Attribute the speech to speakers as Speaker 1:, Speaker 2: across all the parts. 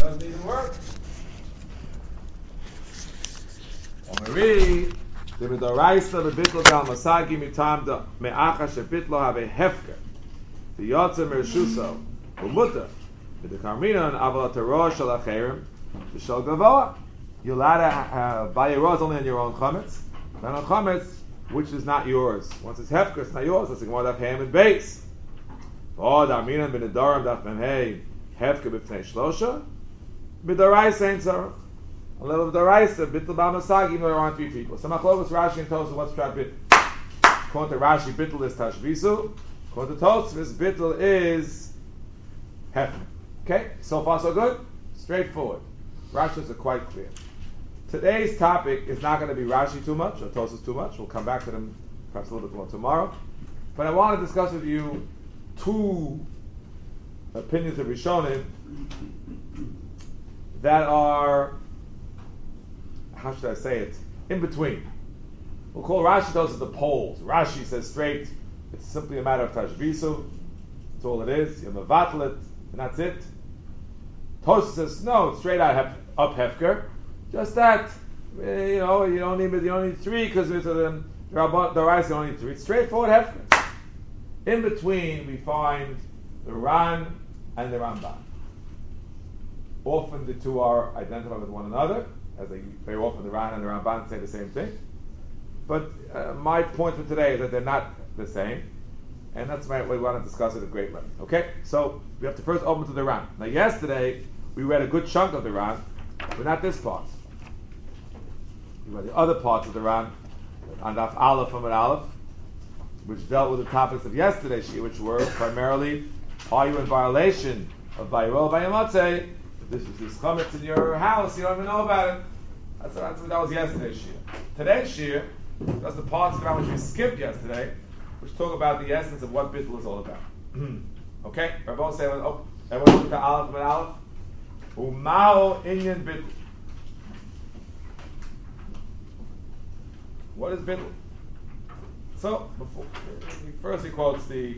Speaker 1: doesn't even work. Omeri, the midoraisa the bitl gal masagi mitam da me'acha shebitlo have a hefker. The yotze mershuso umuta the karmina and aval teror shel acherim the shel gavoa. You're allowed to buy your rose only on your own chametz, and on chametz which is not yours. Once it's hefker, it's not yours. It's like more daf ham and base. Oh, darminan ben adoram daf memhei hefker b'fnei shlosha midoraisa ain't zarach. A level of the Raisa, Bittul Bal Masagi, even though there aren't three people. So Machlokas, Rashi, and Tosfos, what's Prat Bittul? According to Rashi, Bittul is Tashvisu. According to Tosfos, Bittul is Hefner. Okay, so far so good? Straightforward. Rashis are quite clear. Today's topic is not going to be Rashi too much, or Tosfos too much. We'll come back to them perhaps a little bit more tomorrow. But I want to discuss with you two opinions of Rishonim that are, how should I say it, in between. We'll call Rashi those the poles. Rashi says straight, it's simply a matter of tashvisu. That's all it is. You mevatel it, and that's it. Tosfos says no, it's straight out up hefker. Just that, you don't need three because the Raisa only need three. It's straightforward hefker. In between, we find the Ran and the Ramban. Often the two are identified with one another, as they very often the Ran and the Ramban say the same thing. But my point for today is that they're not the same, and that's why we want to discuss it at great length. Okay, so we have to first open to the Ran. Now, yesterday we read a good chunk of the Ran, but not this part. We read the other parts of the Ran, on Daf Aleph and Aleph, which dealt with the topics of yesterday's Shia, which were primarily, are you in violation of Vayiro Vayamatze? This chametz in your house, you don't even know about it. That was yesterday's Shia. Today's Shia, that's the parts about which we skipped yesterday, which talk about the essence of what bittul is all about. Okay? Rabbi say, everyone look at Aleph and Aleph. Umao inyan bittul. What is bittul? So, first he quotes the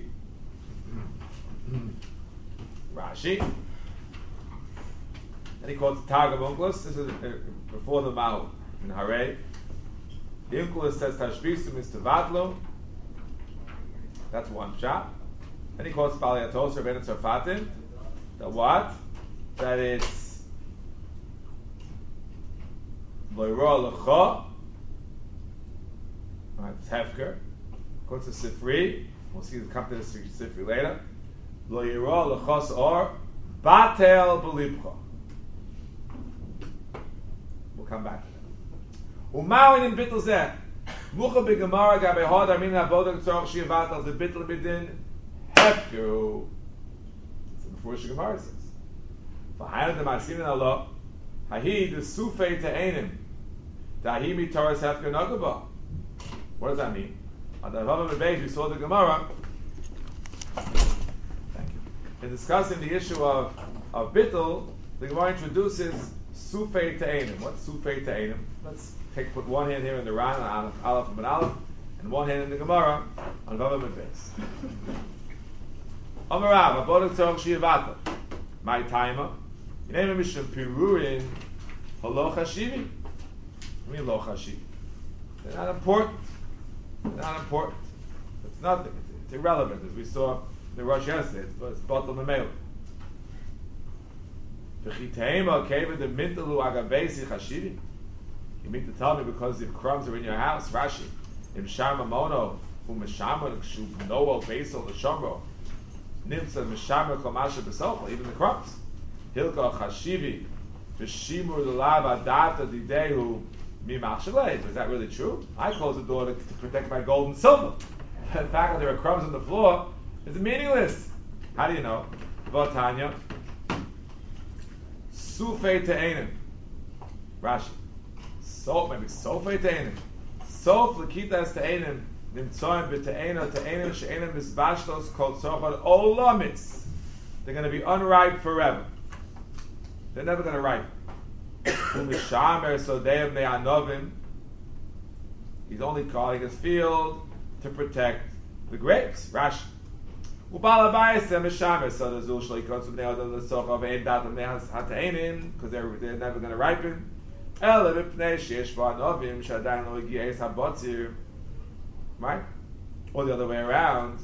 Speaker 1: Rashi, and he quotes the Targum Onkelos. This is before the Mao in Harei. The Onkelos says Tashvisu means to vatlo. That's one shot. And he quotes Bali Atos Rabbeinu Tzarfatim. That what? That it's Loira Lecha. Right, it's Hefker. Quotes the Sifri. We'll see the come to the Sifri later. Loira Lechos or Batel Belibcha. We'll come back to that. Umawin in bittul zeh. Mucha b'gemara gabe hod armin ha'bodak tzorach shi'avatal the bittul b'din hefkeru. It's in the first Gemara says. V'hayad d'ma'asim Allah hahi d'sufei te'enim dahi mitaras hefker nagaba. What does that mean? On the Rava Bebeis we saw the Gemara. Thank you. In discussing the issue of bittul, the Gemara introduces Sufei Te'enim. What's Sufei Te'enim? Let's put one hand here in the Ran on Aleph and Aleph, and one hand in the Gemara on Vav and Beis. Amarav, Abodak Tzorach Shi'avatal. My timer. You name a Mishnah Pirurin Halo Chashivi. I mean Lo Chashivi. They're not important. It's nothing. It's irrelevant, as we saw the Rosh yesterday. It's Batal Memel. You mean to tell me because if crumbs are in your house, Rashi, im shama mono, umeshama kshu noel basal the shomro, nimsa meshama komasha besofel, even the crumbs. Hilka chashivi, v'shimur l'lav adata didehu mimachshalei. Is that really true? I close the door to protect my gold and silver. The fact that there are crumbs on the floor is meaningless. How do you know? V'atanya. Sufei te'enim. Rashi. Maybe sofei te'enim. Sof l'kitas te'enim. Nimtzoim b'te'ena te'enim she'enim misbashlos kol tzorchad olamitz. They're going to be unripe forever. They're never going to ripen. U'mishamer sodeim ne'anovim. He's only calling his field to protect the grapes. Rashi. Ubalabayis and Mishamer, so the Zul Shloi Kotz Bnei Adam L'Soch of Ein Dat Bnei Hateinim, because they're never going to ripen. Ele V'Pnei Sheish V'Anovim Shadayin Lo Yigi'es HaBotzir, right? Or the other way around.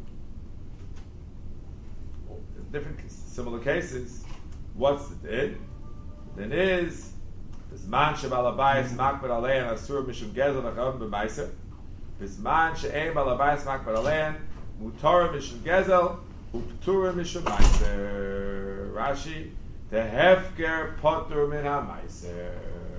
Speaker 1: Different similar cases. What's the din? Then is Bisman Shebalabayis Makbar Alein Asur Mishum Gezel V'Chavim B'Maiser. Bisman She'ein Balabayis Makbar Alein Mutar Mishum Gezel Uptura Mishum Maiser. Rashi, the Hefker Potur Min HaMaiser.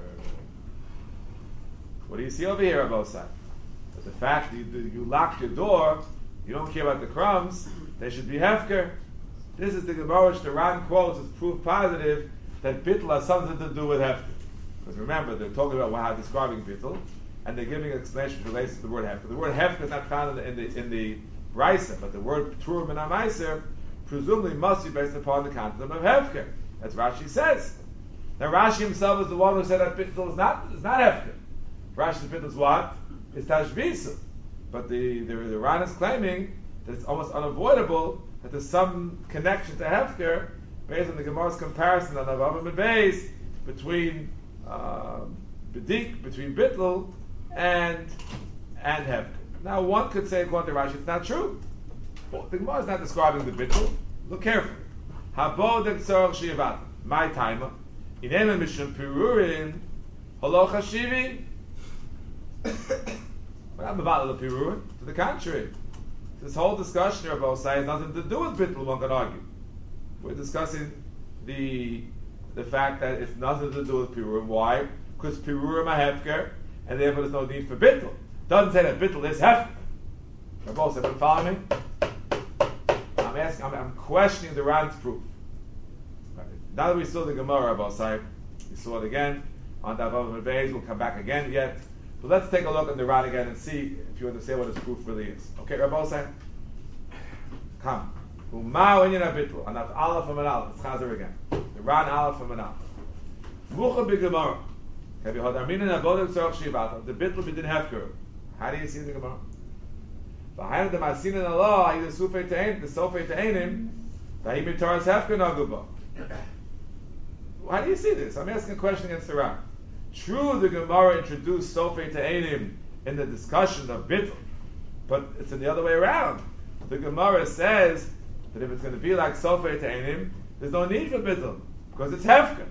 Speaker 1: What do you see over here, Abba Osai? The fact that you locked your door, you don't care about the crumbs, they should be Hefker. This is the Gemara which the Ran quotes as proof positive that Bittul has something to do with Hefker. Because remember, they're talking about how describing Bittul, and they're giving an explanation which relates to the word Hefker. The word Hefker is not found in the Brisa, but the word Turim and Amaiser presumably must be based upon the concept of Hefker. That's Rashi says. Now Rashi himself is the one who said that Bittul is not Hefker. Rashi's Bittul is what? It's Tashbisu. But the Ran is claiming that it's almost unavoidable that there's some connection to Hefker based on the Gemara's comparison on Avavim and Beis between B'dik, between Bittul and Hefker. Now one could say according to Rashi it's not true. Well, the Gemara is not describing the Bittul. Look carefully. Habo dektzor shivat. My timer. Inema mishum pirurin holo chashivi. We're not about the pirurin. To the contrary. This whole discussion here about Osai has nothing to do with Bittul, one can argue. We're discussing the fact that it's nothing to do with Pirurim. Why? Because Pirurim are Hefker, and therefore there's no need for Bittul. Doesn't say that Bittul is Hefker. Rabbi Osai, been following me? I'm questioning the Ran's proof. Right. Now that we saw the Gemara, Rabbi Osai, we saw it again on Davav and Beis. We'll come back again yet. But let's take a look at the Ran again and see if you understand what his proof really is. Okay, Rabbi Osai? Come. Umau inyan habittul. And that's Aleph and Aleph. It's Chazer again. The Ran Aleph and Aleph. Mucha b'Gemara. Have you heard Arminan Avodah Tzorach Shivata? The bittul b'din Hefker. How do you see the Gemara? Behind the Masinan Allah, the Sufei Te'enim, the Sofei Te'enim, Vahim Mitaras Hefker Naguba. How do you see this? I'm asking a question against the Ran. True, the Gemara introduced Sofei Te'enim in the discussion of bittul, but it's in the other way around. The Gemara says that if it's going to be like Sofei Te'enim, there's no need for bittul, because it's Hefker.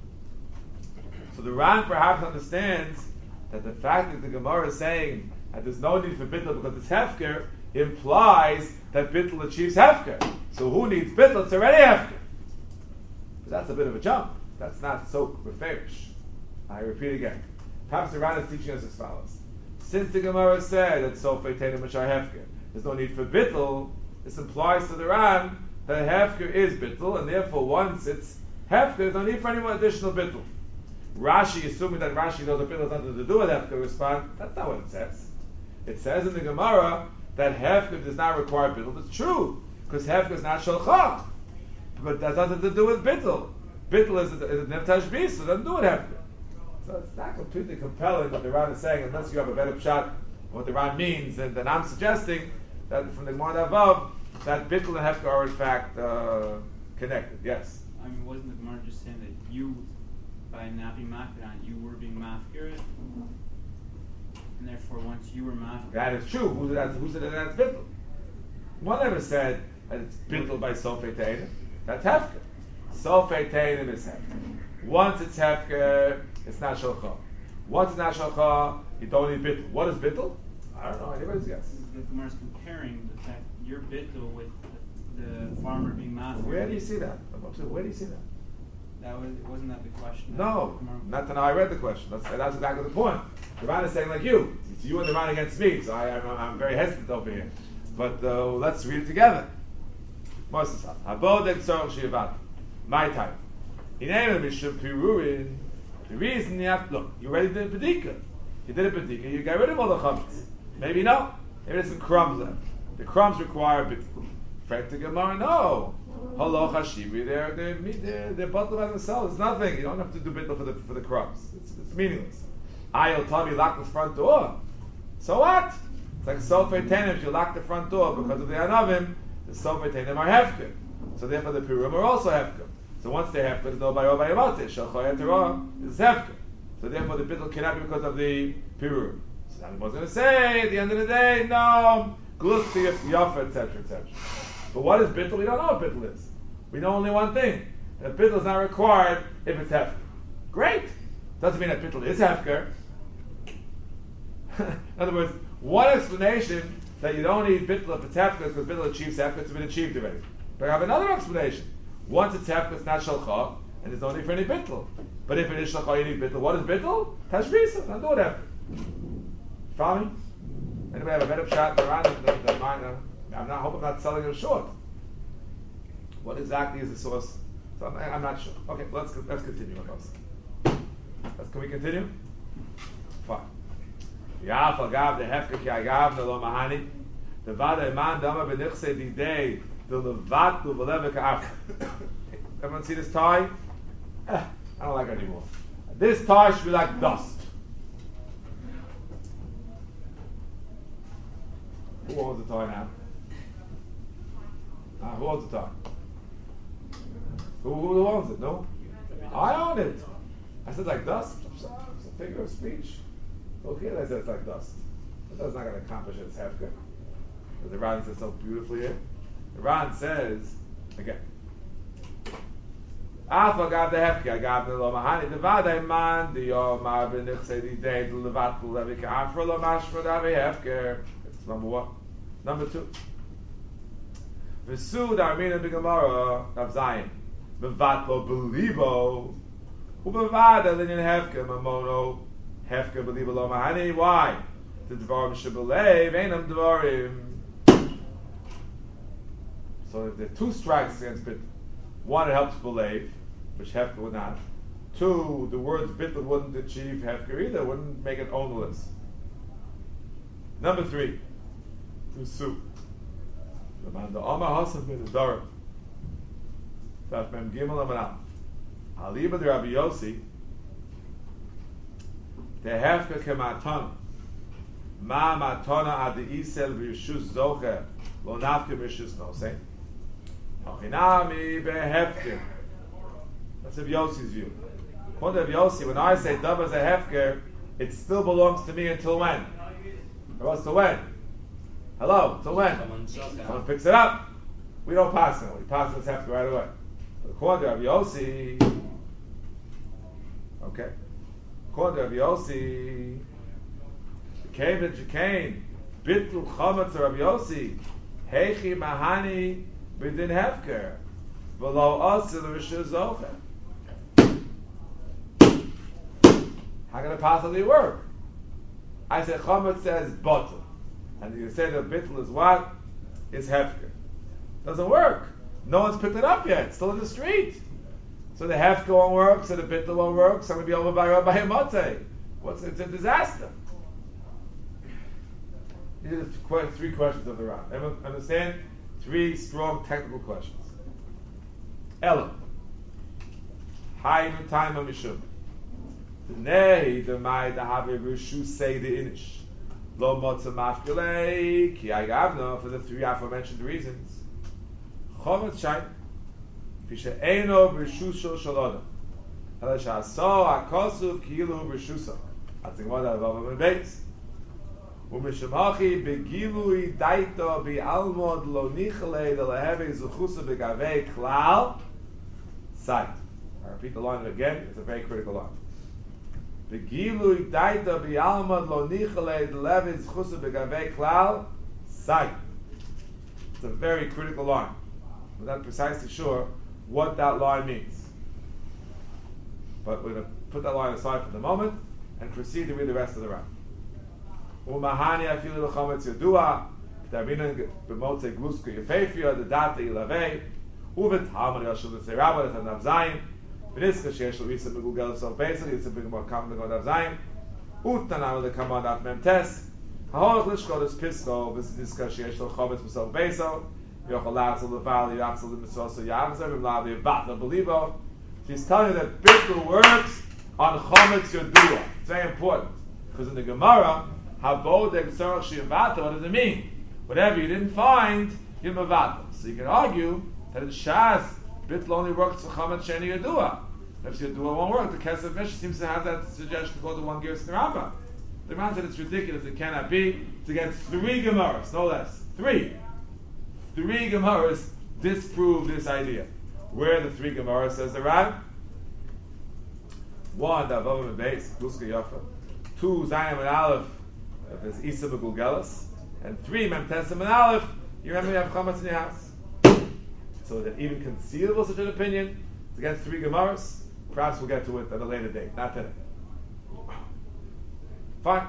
Speaker 1: So the Ran perhaps understands that the fact that the Gemara is saying that there's no need for bittul because it's Hefker implies that bittul achieves Hefker. So who needs bittul? It's already Hefker. But that's a bit of a jump. That's not so referish. I repeat again. Perhaps the Ran is teaching us as follows. Since the Gemara said that Sofei Te'enim which are Hefker, there's no need for bittul, this implies to the Ran that Hefker is bittul, and therefore once it's Hefker, there's no need for any more additional bittul. Rashi, assuming that Rashi knows that bittul has nothing to do with Hefker, respond, that's not what it says. It says in the Gemara that Hefker does not require bittul. It's true, because Hefker is not Sholchach. But that has nothing to do with bittul. Bittul is a Neftash Bis, so it doesn't do with Hefker. So it's not completely compelling what the Ran is saying, unless you have a better shot of what the Ran means. And then I'm suggesting that from the Gemara above, that bittul and Hefker are in fact connected. Yes?
Speaker 2: I mean, wasn't the Gemara just saying that you, by not being mafkir on, you were being mafkir? And therefore, once you were mafkir...
Speaker 1: That is true. Who said that that's bittul? One never said that it's bittul by Sofei Te'enim. That's Hefker. Sofei Te'enim is Hefker. Once it's Hefker, it's not Sholcha. Once it's not Sholcha, you don't need bittul. What is bittul? I don't know. Anybody's guess.
Speaker 2: The Gemara is comparing the fact your bittul with the farmer being mafkir.
Speaker 1: Where do you see that? Where do you see that?
Speaker 2: Wasn't that the question?
Speaker 1: No, not till now I read the question. That's exactly the point. The Ran is saying like you. It's you and the Ran against me, so I'm very hesitant over here. But let's read it together. My time. The reason you have to look, you already did a pedika. You did a pedika, you got rid of all the chametz. Maybe no. Maybe there's some crumbs left. The crumbs require a bit. Fact to Gemara, no. Halo chashivi, they're bottled by themselves. It's nothing. You don't have to do bittul for the crumbs. It's meaningless. I'll tell me lock the front door. So what? It's like Sofei Te'enim, if you lock the front door because of the anavim, the Sofer Teinim are hefker. So therefore the Pirum are also hefker. So once they're hefker, there's no Bayo Bayamate. Shalchoy Torah is hefker. So therefore the bittul cannot be because of the Pirum. So now the was going to say, at the end of the day, no, glus yafa, etc., etc. But what is bittul? We don't know what bittul is. We know only one thing. That bittul is not required if it's hefker. Great. Doesn't mean that bittul is hefker. In other words, one explanation that you don't need bittul if it's hefker because bittul achieves hefker, it's been achieved already. But I have another explanation. Once it's hefker, it's not shalcha, and there's no need for any bittul. But if it is shalcha, you need bittul. What is bittul? Tashvisa. Not do it hefker. Follow me? Anybody have a better shot around the minor? I hope I'm not selling it short. What exactly is the source? So I'm not sure. Okay, let's continue with us. Can we continue? Fine. Yaf agav the hefker ki agav the lo mahani the vada man dama benichse di day the levat the veleve ka'af. Everyone see this tie? I don't like it anymore. This tie should be like dust. Who owns the tie now? Who owns the tie? Who owns it? No? I own it. I said like dust. It's a figure of speech. Okay, I said it's like dust. But that's not going to accomplish it. It's hefker. As the Ran says so beautifully here. The Ran says, again, Alpha gab the hefker, I gab the lo mahani, the vade man, the yomar b'nichse di day, the levat levi ka'afra lo mashma davi hefker. That's number one. Number two. V'su darmina b'gemara of Zion. B'vat lo b'libo, u'b'vada linyan hefker, mamono, hefker b'libo lo mahani. Why? The dvarim shebelev, einam dvarim. So if there are two strikes against bittul, one it helps believe, which hefker would not. Two, the words bittul wouldn't achieve hefker either, wouldn't make it ownerless. Number three, to sue. The Omar Hasan bin Dara. Taf Mem Gimel Amanam. Aliba the Rabbi Yossi. The hefker kematana. Ma matana ad isel v'yishus zocher lo nafke v'yishus nosei. Hachinami behefker. That's Rabbi Yossi's view. According to Rabbi Yossi, when I say davar is a hefker, it still belongs to me until when? Or else to when? Hello, till when? Someone picks it up. We don't pass it. We pass this hefker right away. But according to Rabbi Yossi, okay. According to Rabbi Yossi, came that you came, bittul chametz Rabbi Yossi, heichi mahani b'din hefker, v'lo asil r'shus zocher. How can it possibly work? I said chametz says bottle, and you say that bittul is what? Is hefker. Doesn't work. No one's picked it up yet. It's still in the street. So the hefker won't work, so the bittul won't work, so I'm going to be over by Rabbi Himote. It's a disaster. These are the three questions of the Ran. Everyone understand? Three strong technical questions. Ella. Haynu taima mishum. Nei the mai the have rishu say the inish. Lo motza mafkele ki agavna for the three aforementioned reasons. Chomet shayn. Fisha eino rishu shol shalodam. Hala sha'aso akosuv kilu rishusa. That's the one that I've base. Umishamachi begilui daito bi'almod lo nichalei de leheve zuchusa begavei klal sight. I repeat the line again. It's a very critical line. Begilui daito bi'almod lo nichalei de leheve zuchusa begavei klal sight. It's a very critical line. We're not precisely sure what that line means, but we're going to put that line aside for the moment and proceed to read the rest of the round. Umahani afilu l'chometz yodua, k'tavina b'motze gluska yefefia, the data ilavei, uvet harmony yashul l'tzerabah, the nav zayin, v'niska sheyesh l'risa megugel l'sol pesach, it's a bit more common than nav zayin, utnanav l'kamad af memtes, ha'orach l'shkol es pisko, v'niska sheyesh l'chometz b'sol pesach, v'yochol la'atzol l'val, ya'atzol l'mitzvos ya'avzer, v'mlav y'vatna b'libo. She's telling you that bittul works on chometz yodua. It's very important, because in the Gemara, what does it mean? Whatever you didn't find, you're mevatel. So you can argue that in Shas, bitl only works for Chum and Sheni Yadua. If Yadua won't work, the Kesef Mishnah seems to have that suggestion to go to one Gears in the Rambam. The Rambam said it's ridiculous, it cannot be. It's against 3 Gemaras, no less. 3 Gemaras disprove this idea. Where the 3 Gemaras, says the Rav? 1, the Avav and Beis, Guska Yafa. 2, Zayim and Aleph, there's Isa Begulgelis. And 3, Mem Tesem and Aleph, you remember you have chametz in your house. So that even conceivable such an opinion, it's against 3 Gemaras. Perhaps we'll get to it at a later date, not today. Fine.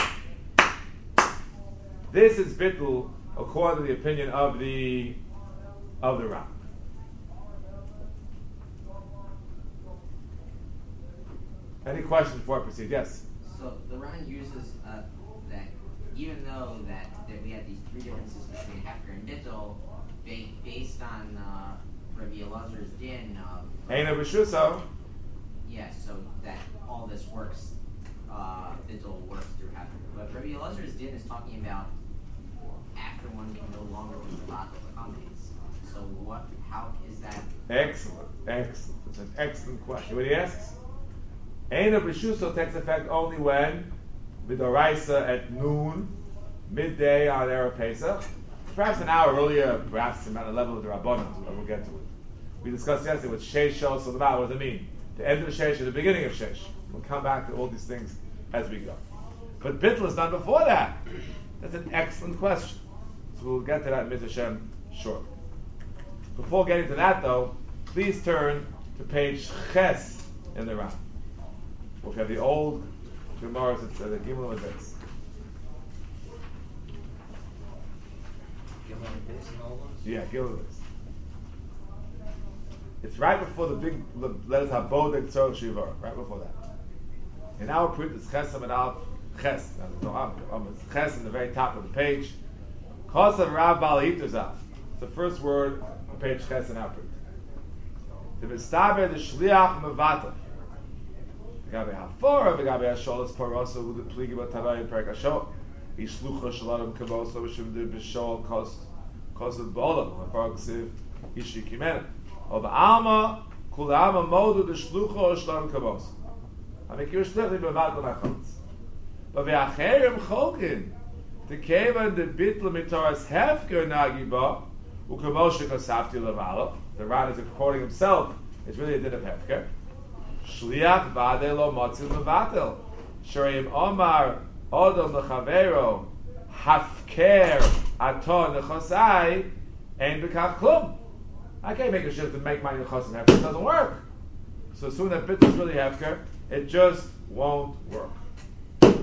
Speaker 1: This is bittul according to the opinion of the Ram. Any questions before I proceed? Yes.
Speaker 3: So the Ran uses that even though that we have these 3 differences between Hefker and Bittul, based on Rabbi Elazar's din of
Speaker 1: Eina b'shuso.
Speaker 3: Yes, so that all this works, Bittul works through Hefker. But Rabbi Elazar's din is talking about after one can no longer be the companies. So how is that?
Speaker 1: Excellent. It's an excellent question. What he asks? Eina b'shuso takes effect only when Midoraisa at noon, midday on Erev Pesach, perhaps an hour earlier, perhaps at the level of the Rabbanon, but we'll get to it. We discussed yesterday what Sheish Shos Sulevah, what does it mean? The end of Sheish or the beginning of Sheish. We'll come back to all these things as we go. But Bittul is done before that. That's an excellent question. So we'll get to that in Mitzvah Hashem shortly. Before getting to that though, please turn to page Ches in the Ram. We'll have the old Gemara, it's the Gimel of this. Yeah, Gimel of this. It's right before the big letters Habodek Tzor Shivar, right before that. In our print, it's Chesam and Alf Ches. Now, there's no it's Ches in the very top of the page. Chosav Rav Bal Hituzaf. It's the first word on page Ches in our print. The Mistaber, the Shliach Mevatel. V'gabe hafora, v'gabe hasholas parosa, v'u'd pligi b'tavayim perik hashol. Ishlucha shalom kavosa, v'shuvdu b'shol kosav b'olam, v'far ksiv ishi kimena. O b'alma, kul alma modu d'shlucha shalom kavosa. Hamikir shlichli b'vad l'machotz. But v'acherim cholkin, t'kevan de bitl mitoras hefker nagiba, u'kamoshe kosafti l'valo. The Ran is quoting himself, it's really a din of hefker. Shliach vade lo motzil mevatel. Shorim Omar Odom lechavero hafker aton nechosai ein bekach klum. I can't make a shift to make my nechosim hefker. It doesn't work. So as soon as bit is really hefker, it just won't work. If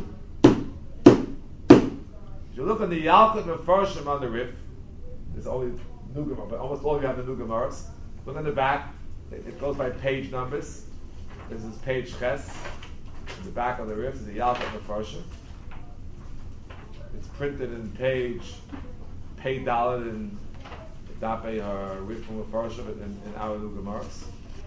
Speaker 1: you look on the Yalkut Mefarshim on the Rif, there's only new Gemara, but almost all of you have the new Gemaras. Look on the back, it goes by page numbers. This is page Ches. In the back of the Rif is the Yalkut Mefarshim. It's printed in page Pei Dalet in Dapei or Rif Mefarshim in our new Gemaras.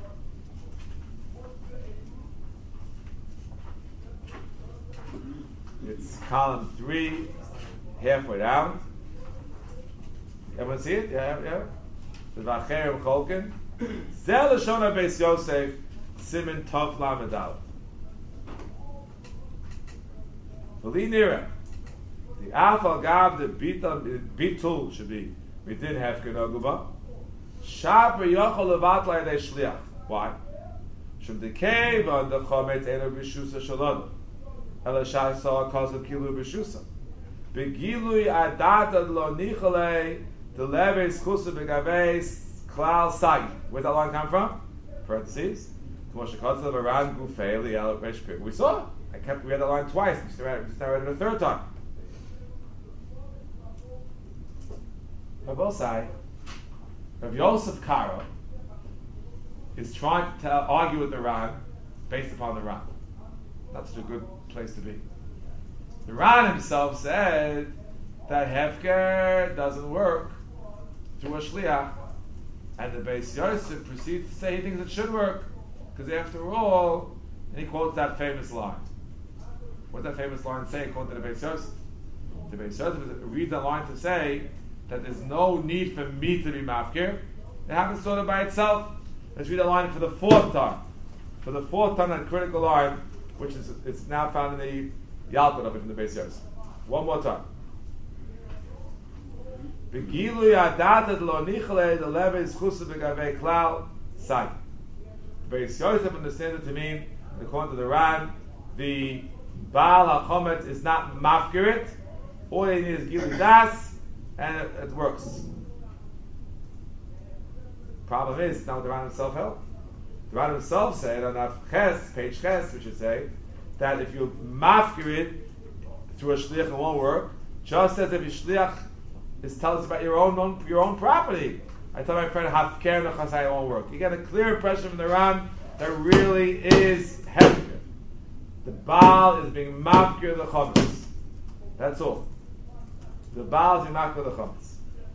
Speaker 1: It's column 3, halfway down. Everyone see it? Yeah. The Vacherim Cholkin. Zel Lashon Beis Yosef Simin Tov Lamed. V'li Nira. The Afal Gav the Bitul should be. We did have Genoguba. Shaper Yochel Levat Lai Shliach. Why? Shum Dekei Van the Chomet Eno B'Shusa Shalom. Elashai saw a cause of Kilu B'Shusa. Begilui Adat Ad Lo Nichalei the Leves Kusa Begaves Klal Sagi. Where's that line come from? Parentheses. We saw it. We had the line twice. Just now read it a third time. Rabosai, Rav Yosef Karo is trying to argue with the Ran based upon the Ran. That's such a good place to be. The Ran himself said that Hefker doesn't work through a Shliach, and the Beis Yosef proceeds to say he thinks it should work, because after all, and he quotes that famous line. What does that famous line say according to the Beis Yosef? The Beis Yosef reads that line to say that there's no need for me to be mafkir, it happens sort of by itself. Let's read the line for the fourth time. For the fourth time, that critical line, which is it's now found in the Yalkut of it in the Beis Yosef. One more time. Begilu yadatat lo nichle the leves chusu begavei klal sai. Beis Yosef understands it to mean, according to the Ran, the Baal HaChometz is not mafkirit. All they need is gilu das, and it works. Problem is, now the Ran himself helped. The Ran himself said on that ches, page ches, we should say, that if you mafkirit through a shliach, it won't work. Just as if your shliach is telling us about your own property. I tell my friend hafker nechasai, it won't work. You get a clear impression from the Ran that really is hefker. The Baal is being mafkir the chametz. That's all. The Baal is being mafkir the chametz.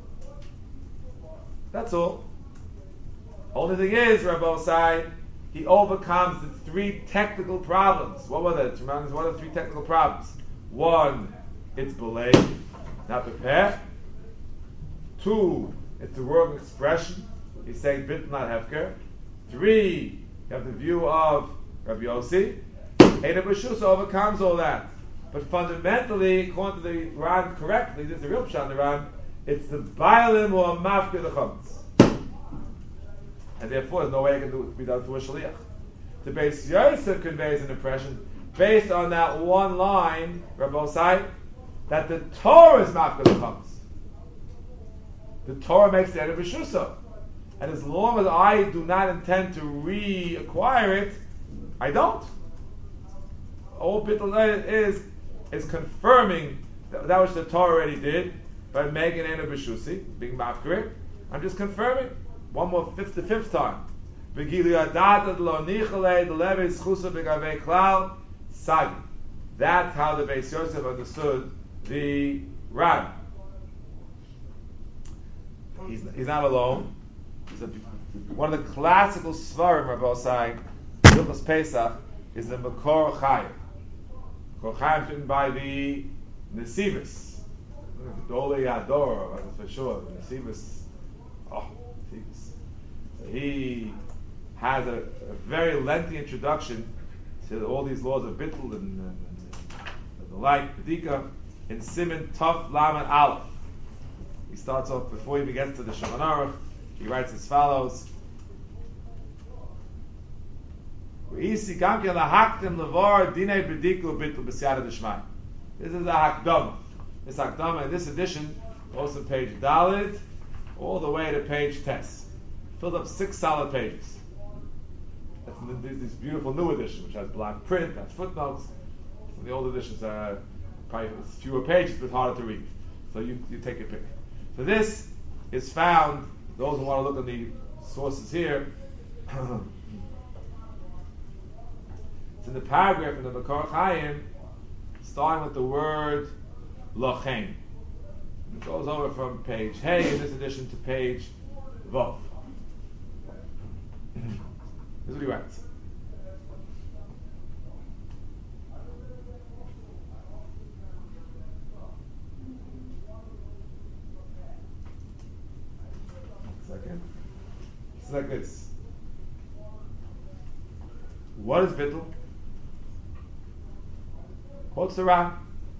Speaker 1: That's all. Only thing is, Rabbi Osai, he overcomes the three technical problems. What were they? What are the three technical problems? One, it's belay, not prepared. Two, it's the wrong expression. He's saying bit not hefker. Three, you have the view of Rabbi Yossi. Eina B'Shusa overcomes all that. But fundamentally, according to the Ran correctly, this is the real pshat in the Ran, it's the Bailim or Mafkir the Chametz. And therefore, there's no way it can be done through a Shaliach. The Beis Yosef conveys an impression, based on that one line, Rabbi Osai, that the Torah is Mafkir the Chametz. The Torah makes the Eina B'Shusa. And as long as I do not intend to reacquire it, I don't. All Bittul is confirming that which the Torah already did by making Eina B'Shusi, being mafkir. I'm just confirming. One more fifth time. That's how the Beis Yosef understood the Ran. He's not alone. One of the classical svarim, Rabbi Osai, Hilchos Pesach, is the Makor Chaim. Makor Chaim is written by the Nesivos. Dole Yador, for sure. Nesivos. Nesivos. So he has a very lengthy introduction to all these laws of Bittul and the like, Bedika, in Siman Tov Lamed Aleph. He starts off, before he even gets to the Shulchan Aruch, he writes as follows: This is a hakdama. This hakdama in this edition goes from page Dalet all the way to page Tes. Filled up 6 solid pages. That's this beautiful new edition, which has black print, has footnotes. The old editions are probably fewer pages, but harder to read. So you take your pick. So this is found, those who want to look at the sources here, it's in the paragraph in the Makor Chaim, starting with the word Lochein. It goes over from page Hey in this edition to page Vov. This is what he writes. Second. It's like this. What is Bittul? What's the Ran?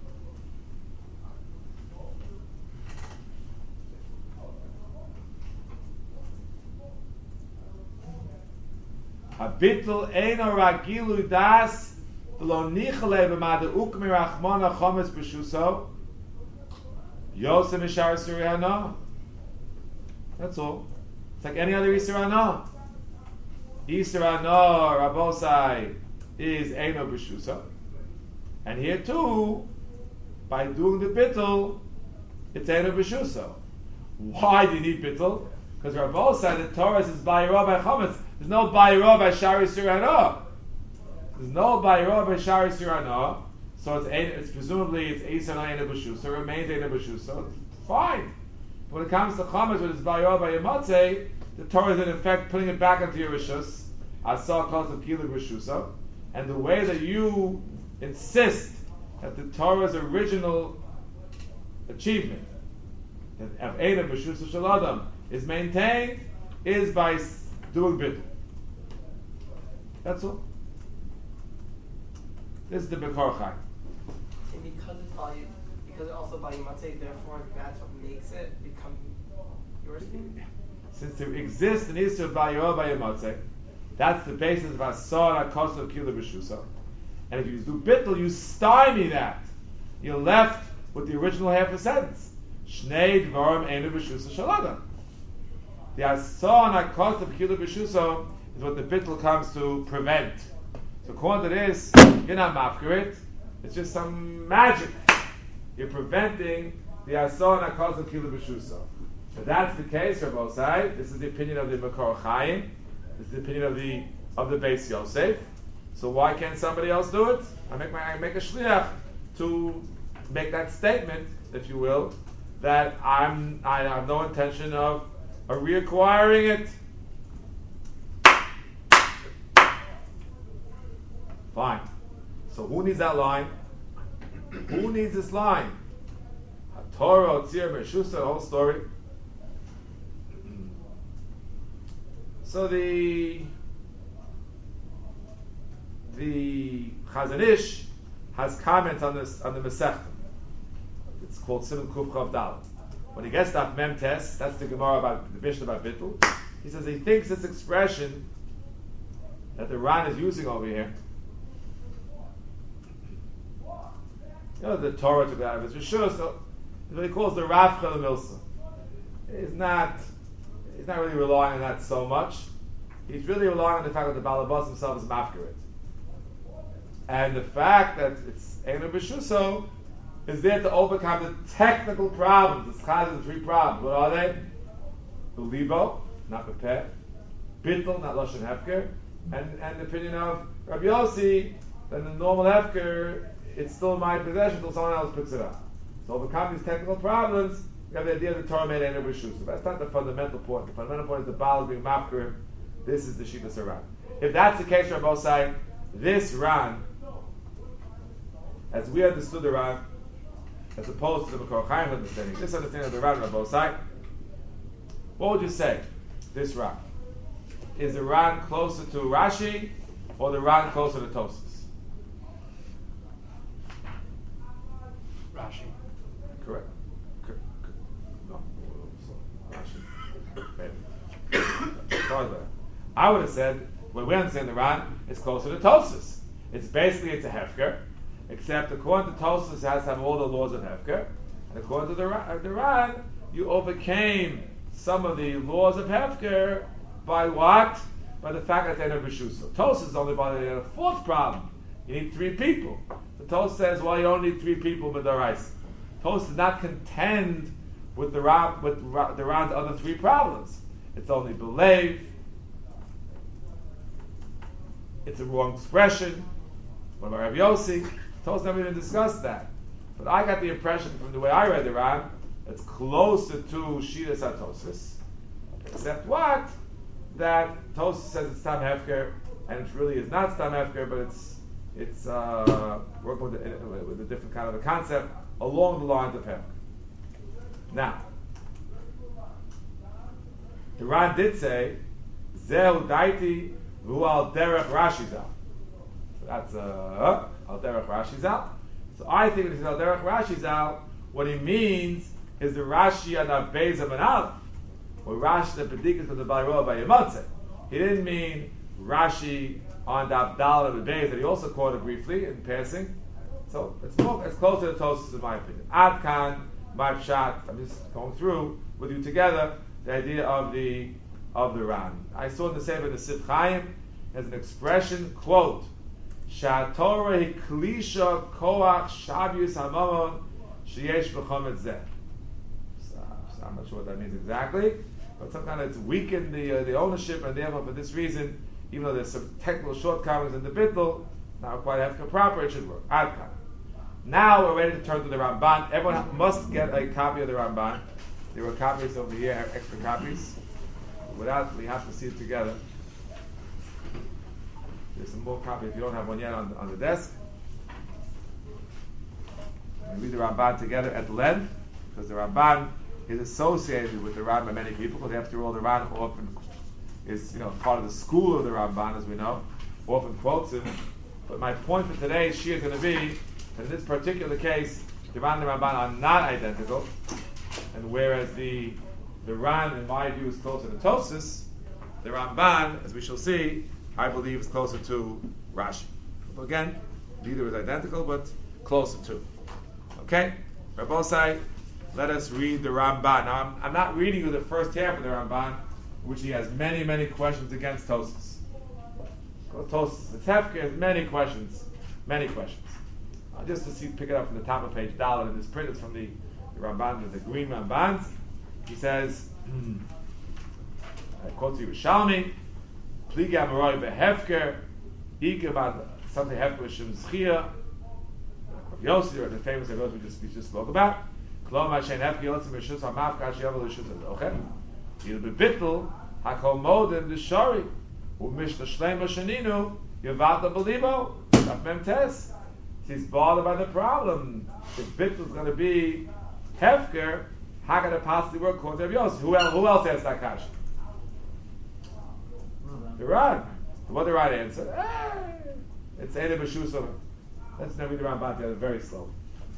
Speaker 1: Habittul eino ragilu das lo nichle b'mada ukmi rachmana chometz b'shuso yosem mishar suriyana. That's all. It's like any other Yisur Hana. Yisur Hana, Rabosai, is Eino B'Shusa. And here too, by doing the Bittul, it's Eino B'Shusa. Why do you need Bittul? Because Rabosai, the Torah is Bayirah by Chometz. There's no Bayirah by Shari Yisur Hana. There's no Bayirah by Shari Yisur Hana. So it's presumably it's Yisur Hana Eino B'Shusa, it remains Eino B'Shusa. It's fine. When it comes to Chometz, when it's Bayirah by Yematzeh, the Torah is in effect putting it back into your Rishus, Asa calls of Kilig Rishusa, and the way that you insist that the Torah's original achievement of Eina B'Shusa Shaladam is maintained is by doing bittul. That's all. This is the Bekor Chai.
Speaker 4: And because it's also by Matzeh, therefore that's what makes it become yours.
Speaker 1: Since there exists an Isur B'Yoro B'Yamatzeh, that's the basis of Asar HaKosov Kila B'Shusa. And if you do bittul, you stymie that. You're left with the original half a sentence. Shnei Dvarim Einu B'Shusa Shaladam. The Asar HaKosov Kila B'Shusa is what the bittul comes to prevent. So according to this, you're not mafkarit. It's just some magic. You're preventing the Asar HaKosov Kila B'Shusa. If that's the case, Rabbi Osai, this is the opinion of the Makor Chaim. This is the opinion of the Beis Yosef. So why can't somebody else do it? I make a shliach to make that statement, if you will, that I have no intention of reacquiring it. Fine. So who needs that line? Who needs this line? HaTorah, Otzir, Meshusa, the whole story. So the Chazon Ish has comments on this on the Masechta. It's called Simon Kuf Chav Dal. When he gets to Mem Tes, that's the Gemara about the Mishnah about Bittul. He says he thinks this expression that the Ran is using over here, the Torah took it out of his Rishus, so what he calls the Rav Chel Milsa. He's not really relying on that so much. He's really relying on the fact that the Balabas himself is mafkarit. And the fact that it's Einu B'Shuso is there to overcome the technical problems. It's kind of the three problems. What are they? The Libo, not the Peh. Bittul, not Lashon Hefker. And the opinion of Rabbi Yossi, that the normal Hefker, it's still in my possession until someone else picks it up. So overcome these technical problems, you have the idea of the Torah made Einu B'Shuso. That's not the fundamental point. The fundamental point is the Baal is being mafkarit. This is the Shita Saran. If that's the case, Rabbi Osai, this Ran, as we understood the Ran, as opposed to the Makor Chaim understanding, this understanding of the Ran, Rabbi Osai, what would you say? This Ran. Is the Ran closer to Rashi or the Ran closer to Tosfos?
Speaker 4: Rashi.
Speaker 1: Correct. No. Rashi. Maybe. I would have said, when we understand the Ran, it's closer to Tosfos. It's a Hefker, except according to Tosfos, it has to have all the laws of Hefker, and according to the Ran, you overcame some of the laws of Hefker by what? By the fact that they're Einu B'Shuso. Tosfos is only by the fourth problem. You need three people. The Tosfos says, well, you only need three people with the rice. Tosfos does not contend with the Ran's other three problems. It's only believe. It's a wrong expression. What about Rabbi Yossi? Tosfos never even discussed that. But I got the impression from the way I read the Ran, it's closer to Shiras HaTosfos, except what? That Tosfos says it's Stam Hefker, and it really is not Stam Hefker, but it's working with a different kind of a concept along the lines of Hefker. Now, the Ran did say, Zehu Daiti V'hu al derech Rashi zal. So that's al derech Rashi zal. So I think when he says al derech Rashi zal, what he means is the Rashi on the Beis of an Aleph, or Rashi the Pedikas of the Bayro by Yematzeh. He didn't mean Rashi on the Abdal of the Beis that he also quoted briefly in passing. So it's closer to Tosfos in my opinion. Ad Kan, my pshat. I'm just going through with you together the idea of the Ran. I saw in the Sefer the Sif Chaim as an expression, quote, Sha'atorah hiklisha koach shavius hamamon sheyesh b'chom et zeh. I'm not sure what that means exactly, but sometimes it's weakened the ownership, and therefore for this reason, even though there's some technical shortcomings in the bittul, not quite Hefker proper, it should work. Adkan. Now we're ready to turn to the Ramban. Everyone must get a copy of the Ramban. There were copies over here, extra copies. We have to see it together. There's some more copies if you don't have one yet on the desk. We read the Ramban together at length, because the Ramban is associated with the Ran by many people, because after all, the Ran often is part of the school of the Ramban, as we know, often quotes him. But my point for today's shir is going to be that in this particular case, the Ran and the Ramban are not identical, and whereas the Ran, in my view, is closer to Tosfos, the Ramban, as we shall see, I believe is closer to Rashi. But again, neither is identical, but closer to. Okay? Rabbosai, let us read the Ramban. Now, I'm not reading you the first half of the Ramban, which he has many, many questions against Tosfos. Tosfos, the Tefker has many questions. Just to pick it up from the top of page Dalet in this print, it's from the Ramban, the green Rambans. He says, I quote you, Yerushalmi, Pligi Amaroi behefker, Ikavad something hefker Shem Zchia, Yossi, or the famous Agos we just spoke about. Klom Hashem hefker yotzim Rishus HaMav Kash Yavel Rishus HaDochem. Il bebittel hakol modem d'shari u'mishta shleima sheninu yavata belibo daf mem tes. He's bothered by the problem. If bittul is going to be hefker, how can it possibly work according to Rabbi Yossi? Who else has that kasha? The Ran. What the right answer? It's Eile B'Shusov. Let's now read the Ramban together very slowly.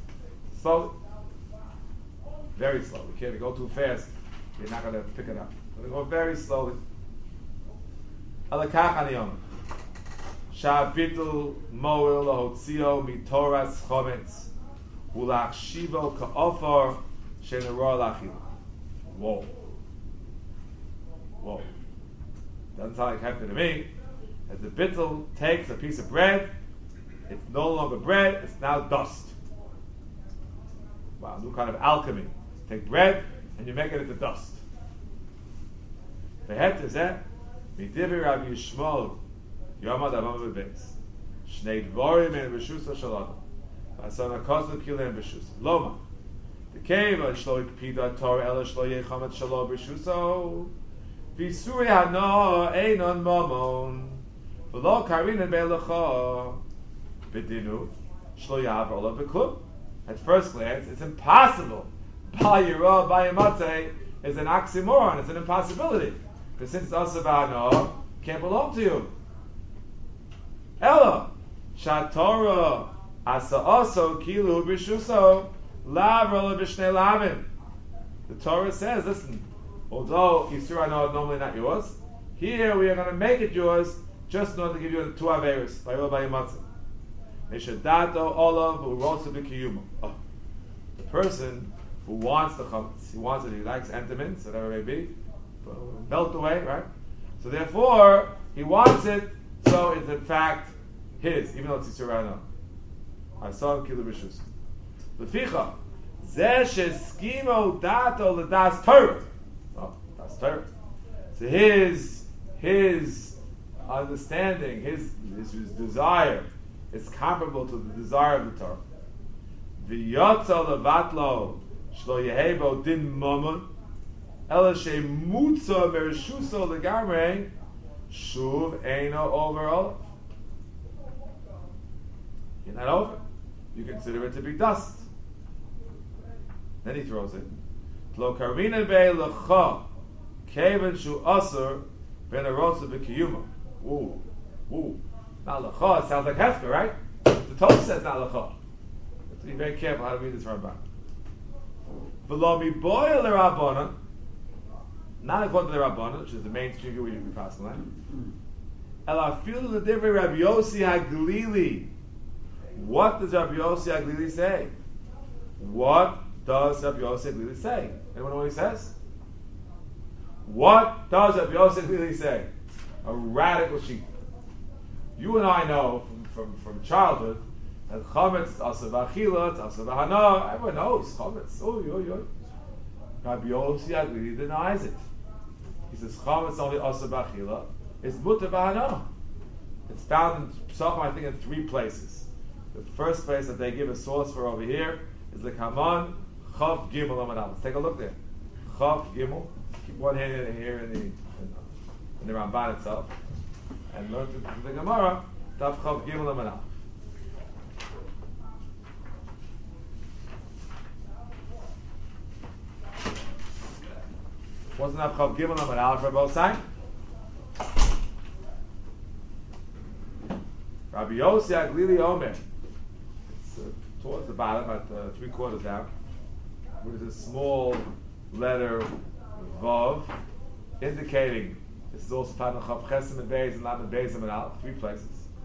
Speaker 1: Very slowly. You can't go too fast. You're not going to pick it up. We're going to go very slowly. Alakach aniyom. Sha'avitul mo'il lahotzio mitoras chometz ulachshivo ka'ofor she'neror lachil. Whoa. Doesn't sound like hefker to me. As the bittul takes a piece of bread, it's no longer bread, it's now dust. Wow, new kind of alchemy. Take bread and you make it into dust. The het is that Midivi Rabbi Yishmael Yomad Avam Bebeis Shnei Dvorim in B'Shusa Shalom Asana Kosu Kilem B'Shusa Loma the cave Shlo Pida Torah Ela Shlo Yechamet Shalom B'Shusa V'Suri Hano Einon Mamon V'Lo Karina Be'Lecha B'Dinu Shlo Yav Ola B'Klum. At first glance, it's impossible. Ba Yirah Ba Yamatei is an oxymoron. It's an impossibility. Because since Asavano can't belong to you. Ella Shatora Asa Aso Kilu B'Shuso Lav Rola B'Shnei Lavin. The Torah says, listen, although Yisur I know is normally not yours, here we are going to make it yours just in order to give you 2 averos by Yirah Ba Yamatei. Meshadato Olav who wants to be kiyuma. The person who wants the chametz, he likes entomins, whatever it may be, melt away, right? So therefore, he wants it, so it's in fact his, even though it's Yisur I saw him kilu b'shus. Leficha, zeh sheskimo dato l'das Torah. Oh, das Torah. So his understanding, his desire, is comparable to the desire of the Torah. V'yotza levatlo shlo yehebo din momon ela shemutza mereshuso legamrei shuv eino over olav. You're not over. You consider it to be dust. Then he throws it. Lo karina be lecha keven shu asur ben arosa b'kiyuma. Ooh. Now lecha sounds like hefker, right? The Torah says not lecha. Let's be very careful how to read this Ramban. V'lo mi boya l'Rabbana, not according to the Rabbana, which is the mainstream view we pass on. El afilu l'divrei Rabbi Yossi Haglili. What does Rabbi Yossi Haglili say? What does Rabbi Yossi Haglili say? Anyone know what he says? What does Rabbi Yossi Haglili say? A radical sheep. You and I know from childhood that chametz is asa v'achila, it's asa v'hana. Everyone knows chametz. Rabbi Yossi Haglili denies it. He says chametz only asa v'achila. It's mutar v'hana. It's found in Psachim, I think, in 3 places. The first place that they give a source for over here is the Kaman Chav Gimel Amanal. Let's take a look there. Chav Gimel. Keep one hand in here in the Ramban itself, and learn from the Gemara. Daf Chav Gimel Amanal. Wasn't that Chav Gimel and Aleph for both sides? Rabbi Yossi Aglili Omer. It's towards the bottom, at 3/4 down. With a small letter Vav, indicating this is also found in Chav Chesem and Beis and Lamed Beis and Aleph, 3 places.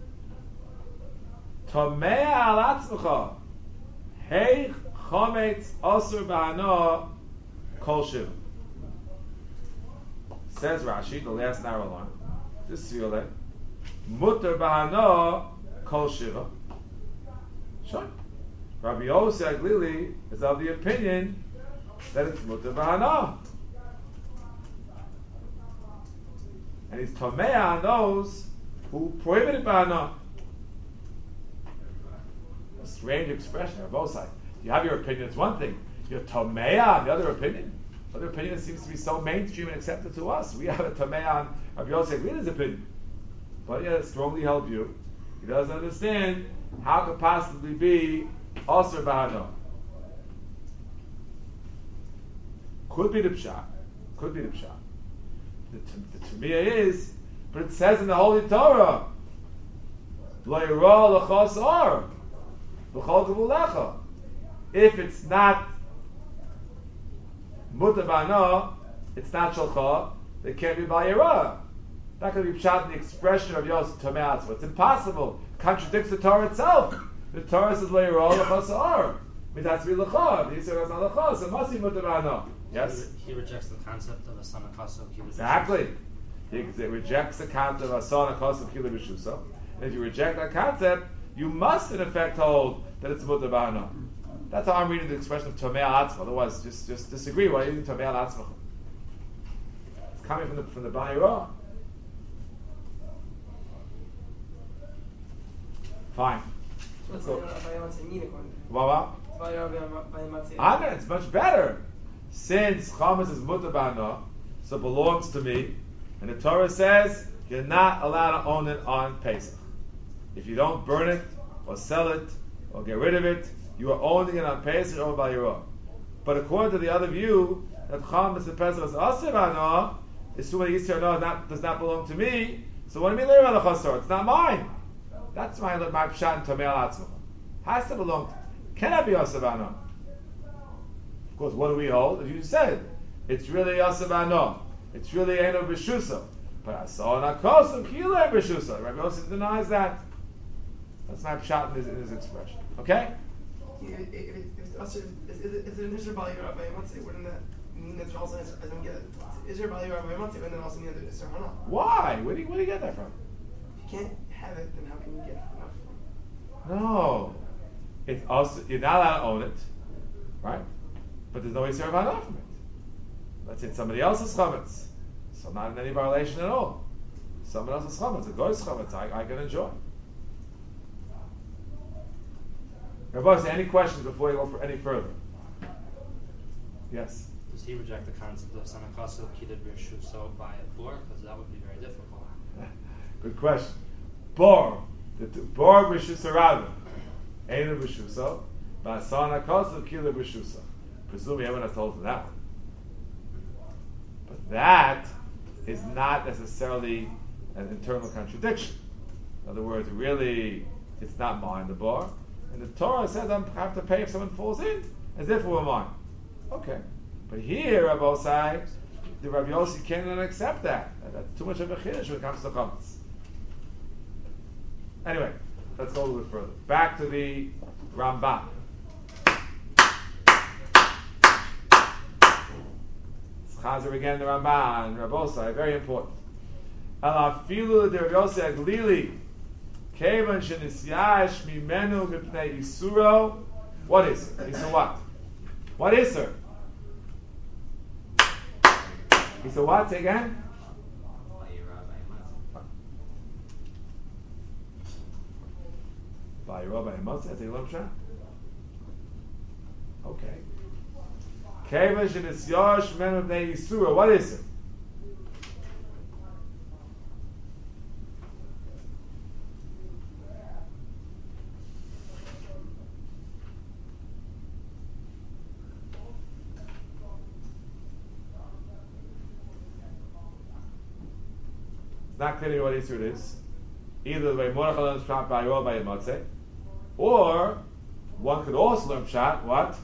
Speaker 1: Tomea al atzmecha, hey chometz osur b'hano kol shiva. Says Rashi, the last narrow line. Just see it. Mutter b'hano kol shiva. Sure. Rabbi Yossi Aglili is of the opinion that it's mutter b'hano. And he's tomea on those who prohibited b'hano. A strange expression on both sides. You have your opinion, it's one thing. You're tomea on the other opinion. The other opinion seems to be so mainstream and accepted to us. We have a tomea on Rabbi Yossi Aglili's opinion. But yeah, a strongly held view. He doesn't understand how could possibly be Osir Bahano. Could be the Pshat. Could be the Pshat. The Tamiyah is, but it says in the Holy Torah, Lo yirah l'chos or, l'chol gevulecha. If it's not Mutar Bahano, it's not Shalcha, it can't be Bal Yirah. That could be Pshat in the expression of Yosef Tomei. It's impossible. It contradicts the Torah itself. The Torah says Lo yirah l'chos or. It has to be l'chol. The Yisrael is not l'chol, so it must be Mutar Bahano. Yes?
Speaker 5: He rejects the concept of a son of Kasav Kila.
Speaker 1: Exactly. He rejects the concept of a son of Kasav Kila B'Shusa. And if you reject that concept, you must in effect hold that it's Mutar Bahano. That's how I'm reading the expression of Tomei Atzma. Otherwise, just disagree. Why are you using Tomei Atzma? It's coming from the Bal Yirah. Fine.
Speaker 4: What's
Speaker 1: Go.
Speaker 4: What?
Speaker 1: Anna, it's much better. Since Chametz is Mutar Bahano, so it belongs to me, and the Torah says you're not allowed to own it on Pesach. If you don't burn it, or sell it, or get rid of it, you are owning it on Pesach or Bal Yirah. But according to the other view, that Chametz and Pesach is Osir Bahano, assuming Yisrael does not belong to me, so what do you mean Leir Alachasor? It's not mine. That's my Pshat and Tomei Atzma. Has to belong to, cannot be Osir Bahano. Of course, what do we hold? As you said, it's really Osir Bahano. It's really Eno B'Shusa. But I saw an Akosim Kila B'Shusa. Rabbi Yosef denies that. That's my Pshat in his expression. Okay?
Speaker 4: If it's an Isra Bal Yirah by Matzeh, wouldn't that mean that also has, I don't get it. Isra Bal Yirah by Matzeh, wouldn't that also mean that it's Isra Hana?
Speaker 1: Why? Where do you get that from?
Speaker 4: If you can't have it, then how can you get enough?
Speaker 1: No. It's also, you're not allowed to own it. Right? But there's no Yisrael Hana from it. Let's say it's somebody else's chametz. So not in any violation at all. Someone else's chametz, a guy's chametz, I can enjoy. Rabbi, any questions before you go for any further? Yes?
Speaker 5: Does he reject the concept of son of Kasav Kila B'Shusa by a bor? Because that would be very difficult.
Speaker 1: Good question. Bor B'Shusa Rabbi. Einu B'Shusa. Ba'asana Kasav Kila B'Shusa. Presumably everyone has told him that one. But that is not necessarily an internal contradiction. In other words, really, it's not mine, the bar. And the Torah says I have to pay if someone falls in, as if it were mine. Okay. But here, Rabbi Osai, the Rabbi Yossi cannot accept that. That's too much of a chiddush when it comes to chametz. Anyway, let's go a little bit further. Back to the Ramban. Chazer again, the Ramban, Rabbi Osai, very important. Alafilu de Rabbi Yossi Aglili, Kevan shenisyash mimenu mipnei isuro. What is it? He said what? What is her? He said what? Say again? Vayirah b'Matzeh. That's a little shot. Okay. Kevan shenisyash mimenu mipnei isuro. What is it? not clear to me what Isur it is. Either the way Mordechai learns Pshat by Yorah by Yematzeh, or one could also learn Pshat, what?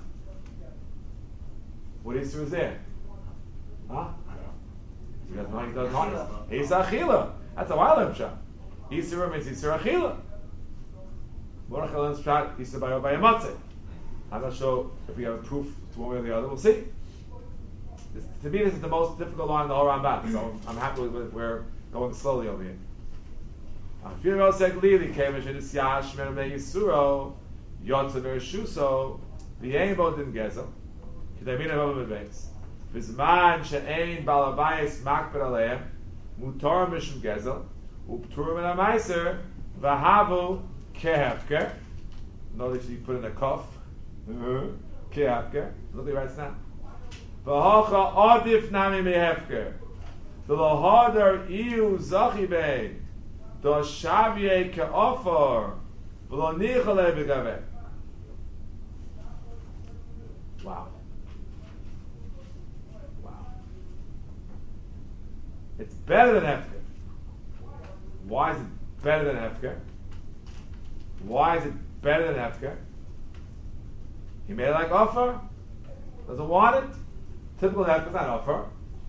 Speaker 1: What Isur is there? Huh? He doesn't know. He doesn't know. Isur Achila. That's how I learn Pshat. Isur means Isur Achila. Mordechai learns Pshat Isur by Yorah by Yematzeh. I'm not sure if we have a proof to one way or the other. We'll see. To me, this is the most difficult line in the whole Ramban, so I'm happy with it. We're going slowly over here. Afiro seglili kevish in isyash merme yisuro yotze mershuso v'yein din gezel k'damina b'avim beis v'zman she'ein balabayis makber aleim mutar mishum gezel uptur min ha'maiser v'havu kehefker. Notice you put in a kof. Kehefker. Look at it right now. V'hocha adif nami mehefker. V'lohadar iu zachi bei. Do shavye ke'ofar v'lo nichale b'gaveh. Wow. It's better than Hefker. Why is it better than Hefker? Why is it better than Hefker? He made it like offer. Doesn't want it. Typical Hefker is not offer.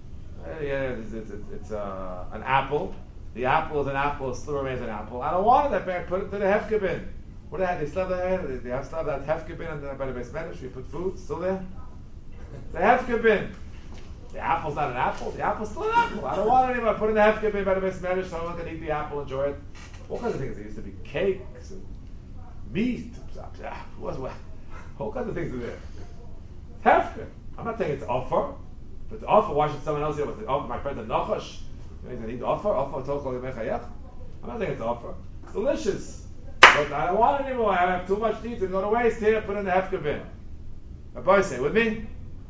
Speaker 1: It's an apple. The apple is an apple, it still remains an apple. I don't want it, I put it to the Hefker bin. What do they have? They still have that Hefker bin and by the base medish, we put food, still there? The Hefker bin. The apple's not an apple, the apple's still an apple. I don't want it anymore. I put it in the Hefker bin by the base medish, so I'm not going to eat the apple, enjoy it. All kinds of things. There used to be cakes and meat. All kinds of things are there. Hefker. I'm not saying it's offer. If it's offer, why should someone else eat it? Offer, my friend, the Nachash. He's going to eat offer. I'm not saying it's offer. It's delicious. But I don't want it anymore. I have too much meat to go to waste. Here, put it in the Hefker bin. Rabbi, say with me?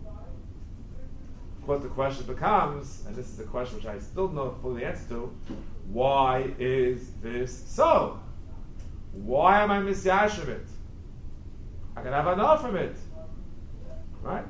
Speaker 1: Of course, the question becomes, and this is a question which I still don't know fully the answer to, why is this so? Why am I misyash of it? I can have enough from it. Right?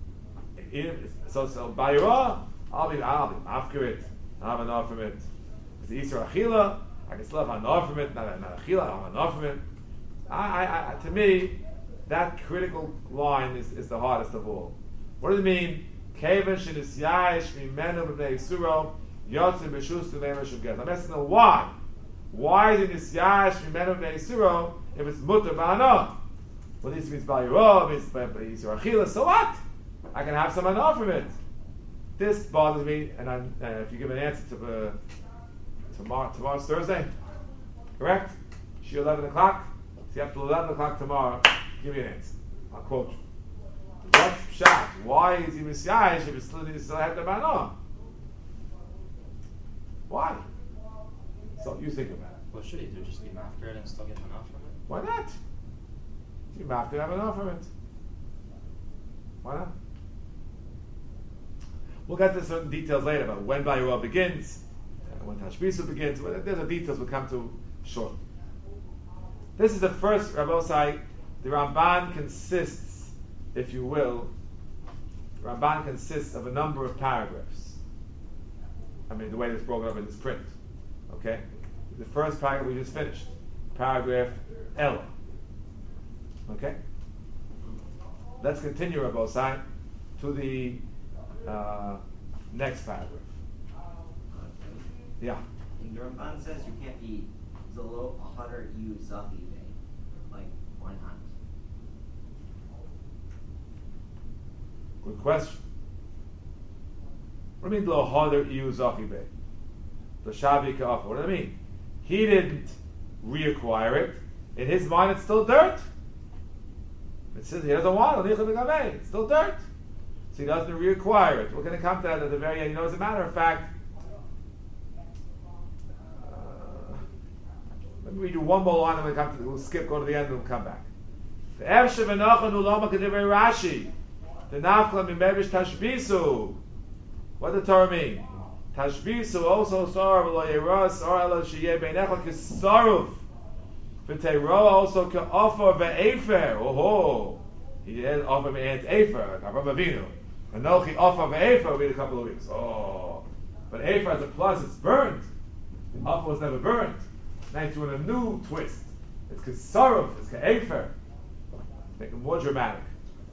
Speaker 1: So by Yorah, I'll be after it. I have enough from it. It's Isra Achila. I can still have enough from it. Not Achila. I have enough from it. To me, that critical line is the hardest of all. What does it mean? Kevan shenisyayish mimenu b'nei Yisuro yotzim b'shus t'leim shel get. I'm asking them why. Why is it nisyayish mimenu b'nei Yisuro if it's mutter b'hana? Well, this means by Yorah, means by Isra Achila. So what? I can have some enough from it. This bothers me, and if you give an answer to tomorrow's Thursday, correct? She 11 o'clock. So after 11 o'clock tomorrow, give me an answer. I'll quote you. What's pshat? Why is he misyayish if it's still had the manah? Why? So you think about it.
Speaker 5: What should he do? Just be mafker it and still get enough from it?
Speaker 1: Why not? You have to have enough from it. Why not? We'll get to certain details later about when Bayurah begins, and when Tashbisu begins. There's the details we'll come to shortly. This is the first Rabbosai. The Ramban consists, if you will, of a number of paragraphs. I mean, the way it's broken up in this print. Okay? The first paragraph we just finished. Paragraph Ella. Okay? Let's continue, Rabbosai, to the next paragraph. Yeah.
Speaker 3: The Ramban says you can't be Zolo Hadar Yu Zahi Day. Like, why not?
Speaker 1: Good question. What do you mean Lo Hadar Yu Zahi Day? The Shavi Ka'afa. What do I mean? He didn't reacquire it. In his mind, it's still dirt. It says he doesn't want it. It's still dirt. So he doesn't reacquire it. We're going to come to that at the very end. You know, as a matter of fact, let me read you one more line and we'll skip, go to the end and we'll come back. The Evshe v'nocha nuloma k'divrei Rashi. The nafla mimevish tashbisu. What does the Torah mean? Tashbisu also sar v'lo yera sar ela sheyeh beinecha k'saruf. V'teiroa also k'ofar ve'efer. Oh, he did offer me and efer. Avraham Avinu. Anochi offer ve'efer will be in a couple of weeks. Oh, but efer as a plus, it's burned. The upper was never burned. Now you're doing a new twist. It's Kesarov, it's Ke'efer. Make it more dramatic.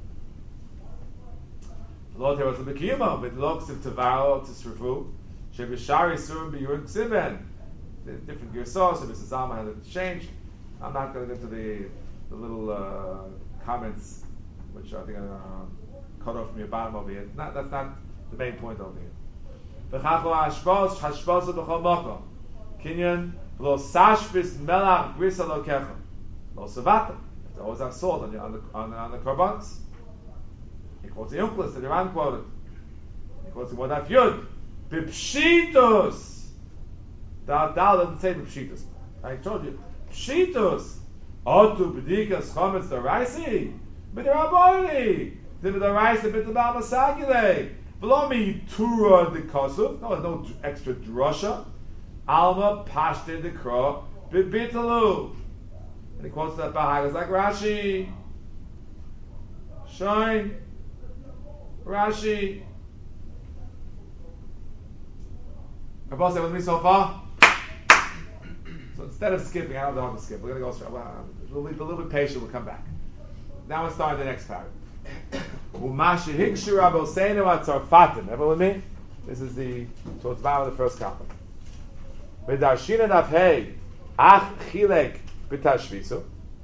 Speaker 1: Lord, there was a Bekiyama, with looks of Tavaro, Tisrafu, Shebishari, Surim, Biyur, Ksiben. The different Girsos, and Mrs. Zalma has it changed. I'm not going to get into the little comments, which I think are cut off from your bottom over here. That's not the main point over here. V'chacho hashpos, hashpos b'chol mokom. Kinyan, lo sashvis melach grisa lo kechem. Lo savata. You always have salt on the korbanos. He quotes the Unclus that Iran quoted. He quotes the word af yud. B'pshitus. Dal doesn't say b'pshitus. I told you. Pshitus. Otu b'dikas chometz daraisi. B'deraboni. B'daraisi b'tabal masagile. Below me tura de kosov. No extra drasha. Alma pashte de kro. B'bitalu. And he quotes that Bahagas like Rashi. Shine. Rashi. Everybody say with me so far? So instead of skipping, I don't know how to skip. We're going to go straight. We'll be a little bit patient. We'll come back. Now we'll start the next paragraph. Umashi hikshu raboseinu atzarfatim. Everyone with me? This is towards the bottom of the first column. V'darshina nafhei ach chilek b'tashvisu. So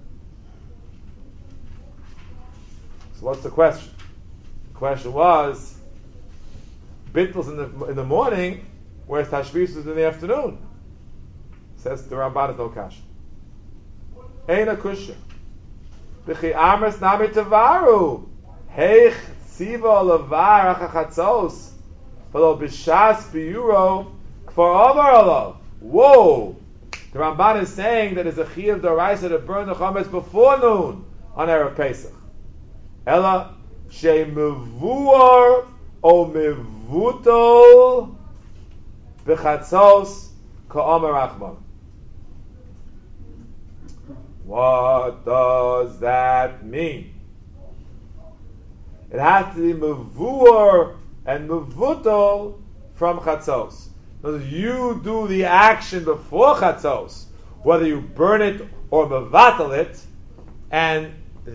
Speaker 1: what's the question? The question was, Bittel's in the morning, whereas Tashvisu is in the afternoon. Says the Ramban no kasha. Eina kusha. B'chi amres nami tavaru. Heich tziva levar achachatzos. V'lo b'shas b'yuro kfor over alav. Whoa! The Ramban is saying that there's a chiyuv d'oraisa to burn the chametz before noon on Erev Pesach. Ella she mevuar o mevutol b'chatzos ka'omer Rachman. What does that mean? It has to be mevuar and mevutol from chatzos. You do the action before chatzos, whether you burn it or mevatel it, and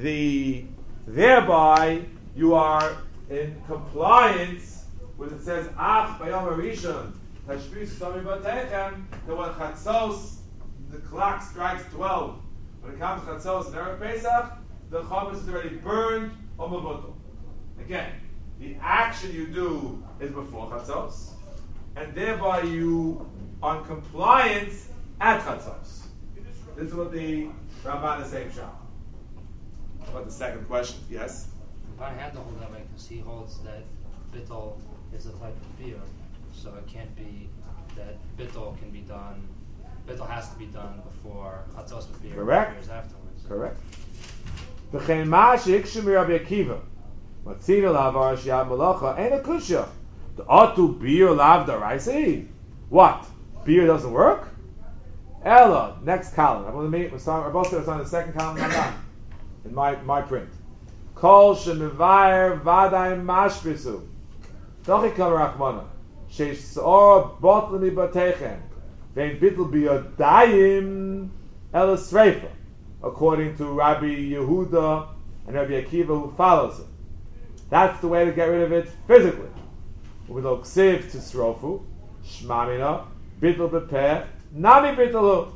Speaker 1: thereby you are in compliance with it says ach bayom harishon tashvis sami batechem, that when chatzos the clock strikes 12, when it comes to chatzos and Erev Pesach, the chametz is already burned or mevutel. Again, the action you do is before chatzos, and thereby you are in compliance at chatzos. This is what the Ramban is saying. Shah. About the second question, yes?
Speaker 5: I had to hold that way because he holds that bittul is a type of beer, so it can't be that bittul can be done. Bittul has to be done before chatzos with beer.
Speaker 1: Correct.
Speaker 5: Years afterwards.
Speaker 1: Correct. V'chein ma sheikshim Rabbi Akiva, matzina lavar sheyad malacha ain't a kusha. The atu beer lav daraisi. What? Beer doesn't work? Ella, next column. We're both on the second column. In my print. Kol shemivayer vaday mashbisu. Dochi kol rachmana. Sheish sor botlemi batechem. Vein bittul biyodayim ela sreifa. According to Rabbi Yehuda and Rabbi Akiva who follows it. That's the way to get rid of it physically. With oksiv tisrofu, shmamina, bittul bepeh, nami bittulu.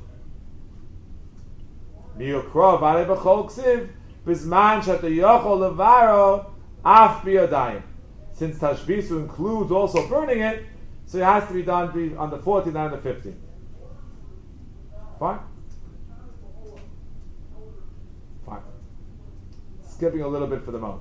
Speaker 1: Miyokro vale b'chol ksiv bizman shata yochol levaro af biyadayim. Since tashbisu includes also burning it, so it has to be done on the 14th and the 15th. Fine? Fine. Skipping a little bit for the moment.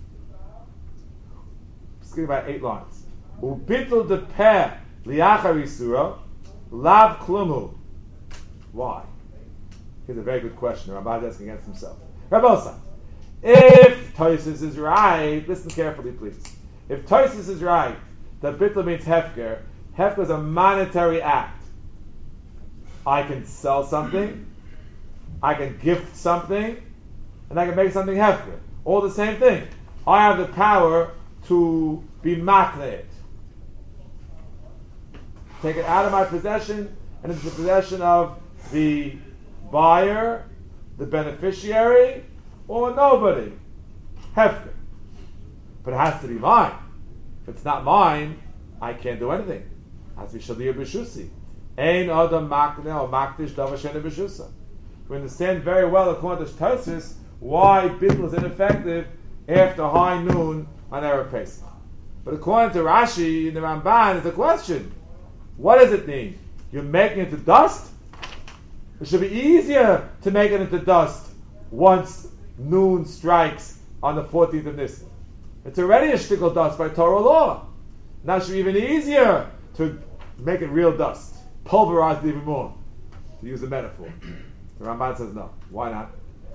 Speaker 1: Skipping about 8 lines. Ubitul de peh liachar isura lav klumu. Why? Here's a very good question. Rabbi is asking against himself. Rabbi, if Tosis is right, listen carefully, please. If Tosis is right, that bittul means hefker. Hefker is a monetary act. I can sell something, I can gift something, and I can make something hefker. All the same thing. I have the power to be makne it. Take it out of my possession and it's the possession of the buyer, the beneficiary, or nobody. Hefker. But it has to be mine. If it's not mine, I can't do anything. It has to be shalir b'shusi. Ein adam makne or makdish davar shena b'shusa. We understand very well, according to Tosfos, why bittul is ineffective after high noon on Erev Pesach. But according to Rashi in the Ramban, it's a question. What does it mean? You're making it to dust? It should be easier to make it into dust once noon strikes on the 14th of Nisan. It's already a shtickle dust by Torah law. Now it should be even easier to make it real dust. Pulverize it even more, to use a metaphor. The Ramban says no. Why not?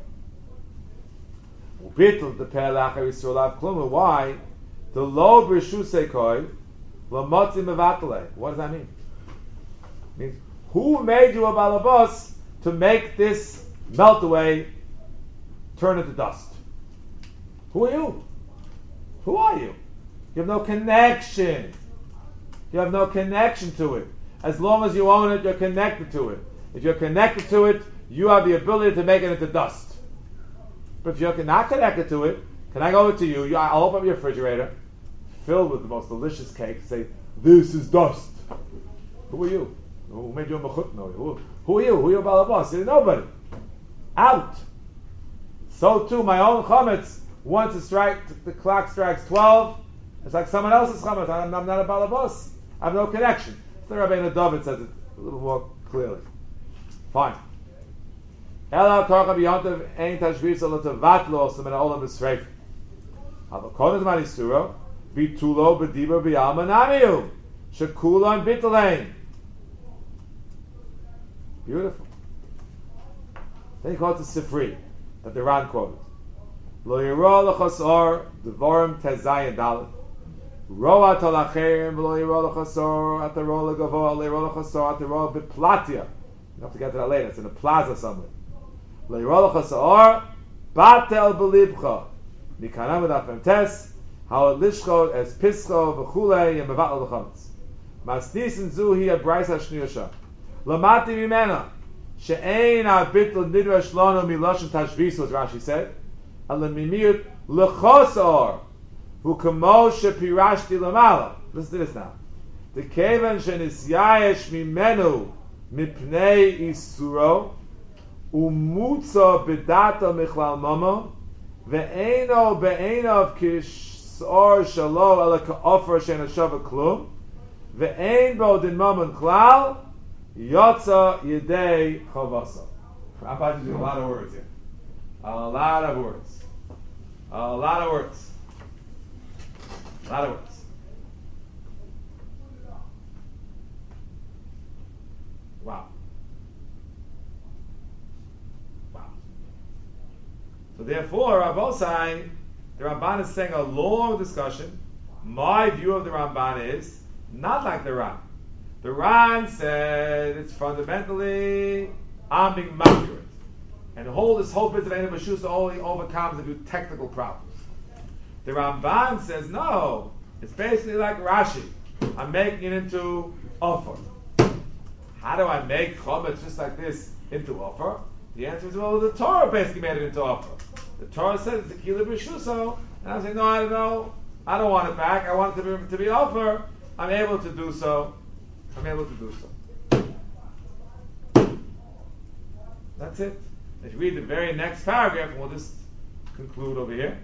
Speaker 1: Why? The lo b'shusekoi l'motzi mevatale. What does that mean? It means, who made you a balabos to make this melt away, turn into dust? Who are you? Who are you? You have no connection. You have no connection to it. As long as you own it, you're connected to it. If you're connected to it, you have the ability to make it into dust. But if you're not connected to it, can I go over to you? I'll open up your refrigerator, filled with the most delicious cake, say, this is dust. Who are you? Who made you a mechutno? Who are you? Who are you balabas? Nobody. Out. So too, my own chametz, once the clock strikes 12, it's like someone else's chametz. I'm not a balabas. I have no connection. The Rabbeinu David says it a little more clearly. Fine. Ela korcha b'yontav ein tashvis olo tevatlo osem en olam b'sreif. Aber kodet man isuro bitulo b'dibur b'yalma namiu shekulon bitlein. Beautiful. Then he quotes the Sifri that the Ran quoted. Lo yiro l'chosor devorim tezayin dalet. Roa tolacherim v'lo yiro l'chosor at the roa l'gavoa l'yiro l'chosor at the roa b'platia. You have to get to that later. It's in a plaza somewhere. Lo yiro l'chosor batel b'libcha. Nikanam v'daf memtes how lishcho es pischo v'chulei and mevatl l'chametz. Masnisin zuhi a b'rais ha'shniyosha. Lamati mimena she'ein ha'bitl nidrash lano miloshen tashvis, as Rashi said. Alamimiyut l'chosor hu kamo shepirashti lamala. Listen to this now. The kevan shenisyayesh mimenu mipnei isuro umutza b'data michlal mamo ve'eno be'enov kisor shalo ala ka'ofer she'nashava klum ve'en bo din mamon klal Yotza Yedei Chavasa. I'm about to do a lot of words here. A lot of words. A lot of words. A lot of words. Wow. Wow. So therefore, Rabbosai, the Ramban is saying a long discussion. My view of the Ramban is not like the Ran. The Ran said it's fundamentally I'm being accurate, and this whole bit of Ein B'Shusa only overcomes a few technical problems. The Ramban says no, it's basically like Rashi. I'm making it into offer. How do I make chometz just like this into offer? The answer is well, the Torah basically made it into offer. The Torah says it's a kila b'shuso, and I'm saying no, I don't know. I don't want it back. I want it to be offer. I'm able to do so. That's it. If you read the very next paragraph, and we'll just conclude over here.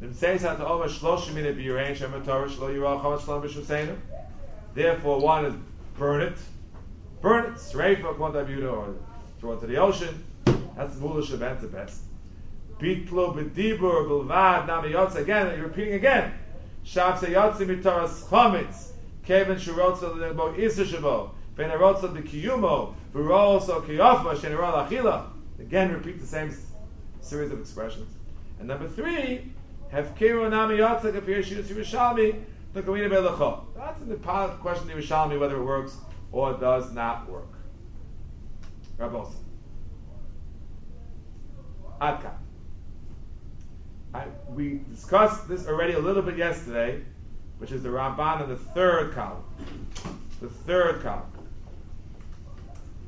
Speaker 1: Therefore, one is burn it, sreifa, or throw it to the ocean. That's the Mula Shabbat the best. Bitlo b'dibur b'lvad namiyotz. Again, you're repeating again. Shav seyotzi mitaras chometz. Kevin shirotza l'nebo isa shabo. Ben arotza b'kiyumo. V'ro'oso kiyofma she'nirol achila. Again, repeat the same series of expressions. And number 3, hefkiru namiyotz k'pir shiyutz Yerushalmi l'kamina be'lecho. That's in the question of Yerushalmi whether it works or does not work. Rabbos. Adka. We discussed this already a little bit yesterday, which is the Ramban in the third column. The third column.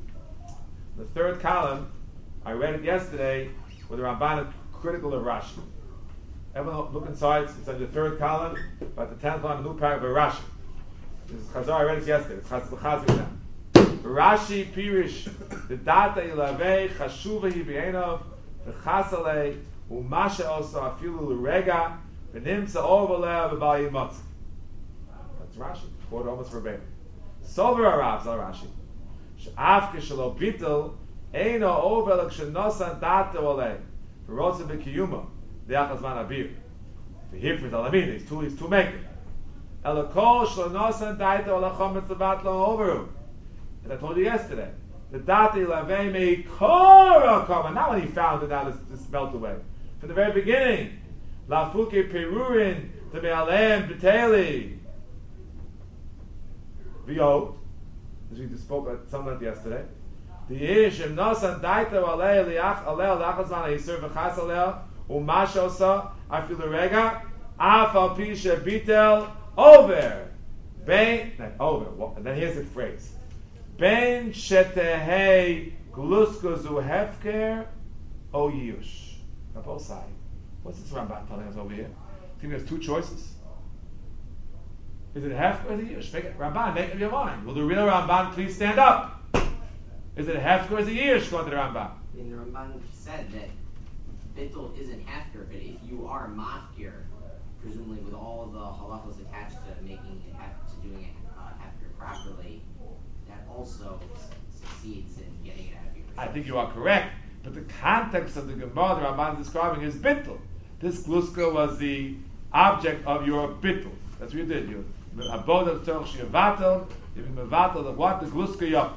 Speaker 1: The third column, I read it yesterday, where the Ramban is critical of Rashi. Everyone look inside, it's on the third column, about the 10th column, a new paragraph of Rashi. This is Chazar, I read it yesterday, it's Chazar now. Rashi Pirish, the data ilavei, chashuva hi b'enov, v'chasalei, u'masha osa afilu l'rega, v'nimtza overlea v'bal yimotz. That's Rashi, quote almost verbatim. Sover Arav, Zal Rashi. She'af k'shelo bitel, eino overlek shenosan data olei, v'rotze b'kiyuma, de'achaz man abir. V'hifrit alamin, he's too making. Elokol shenosan data olachom mitzavat lo overu. And I told you yesterday, the dati lavei mei kora kama, not when he found it out, it's melt away. From the very beginning, lafuke perurin, the me'aleim b'teli. V'yot, as we just spoke about some of that yesterday, the ish im nosan daita alei liach alei lachazman ha'isur v'chas alei u'mashosa afilu rega af al pisha bitel over. Over. And then here's the phrase. Ben shetehei gluskozu hefker o yush. Now both sides. What's this Ramban telling us over here? He's giving us two choices. Is it hefker or is it yush? Ramban, make up your mind. Will the real Ramban please stand up? Is it hefker or is it yush? Go to the Ramban.
Speaker 3: I mean, the Ramban said that bittul isn't hefker, but if you are mafkir, presumably with all of the halachos attached to making it doing it hefker properly, also succeeds in getting it out of your
Speaker 1: I think you are correct, but the context of the Gemara the Ramban is describing is bittul. This gluska was the object of your bittul. That's what you did. You abode of torch shevatel, you mevatel of what the gluska yop.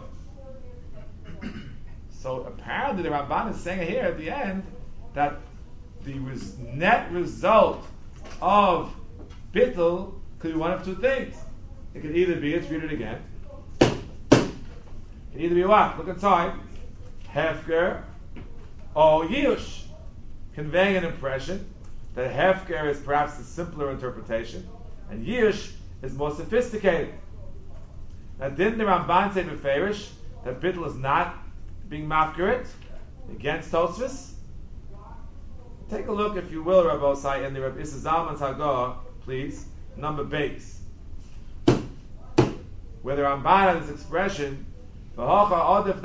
Speaker 1: So apparently the Ramban is saying here at the end that the net result of bittul could be one of two things. It could either be, let's read it again. It can either be what? Look inside. Hefker or Yush. Conveying an impression that Hefker is perhaps the simpler interpretation and Yush is more sophisticated. Now didn't the Ramban say beferish that bittul is not being mafkirit against Tosfos? Take a look, if you will, Rabbi Osai, in the Rabbi Issa Zalman's Haggadah, please, number base. Where the Ramban has this expression, so it's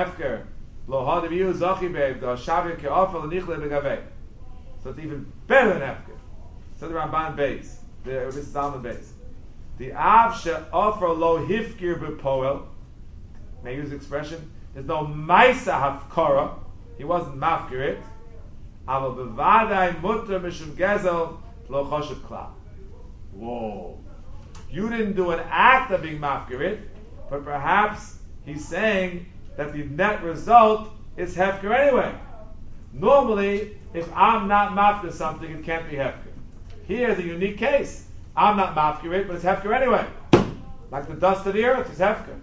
Speaker 1: even better than hefker. So the Ramban base, the Rabbi Zalman base. The av she'ofer lo hifkir b'poel. May I use the expression? There's no ma'isa hafkara. He wasn't mafkirit. Aval b'vadai mutter mishum gezel lo choshev klal. Whoa! You didn't do an act of being mafkirit, but perhaps he's saying that the net result is hefker anyway. Normally, if I'm not mafkir something, it can't be hefker. Here is a unique case. I'm not mafkir it, but it's hefker anyway. Like the dust of the earth is hefker.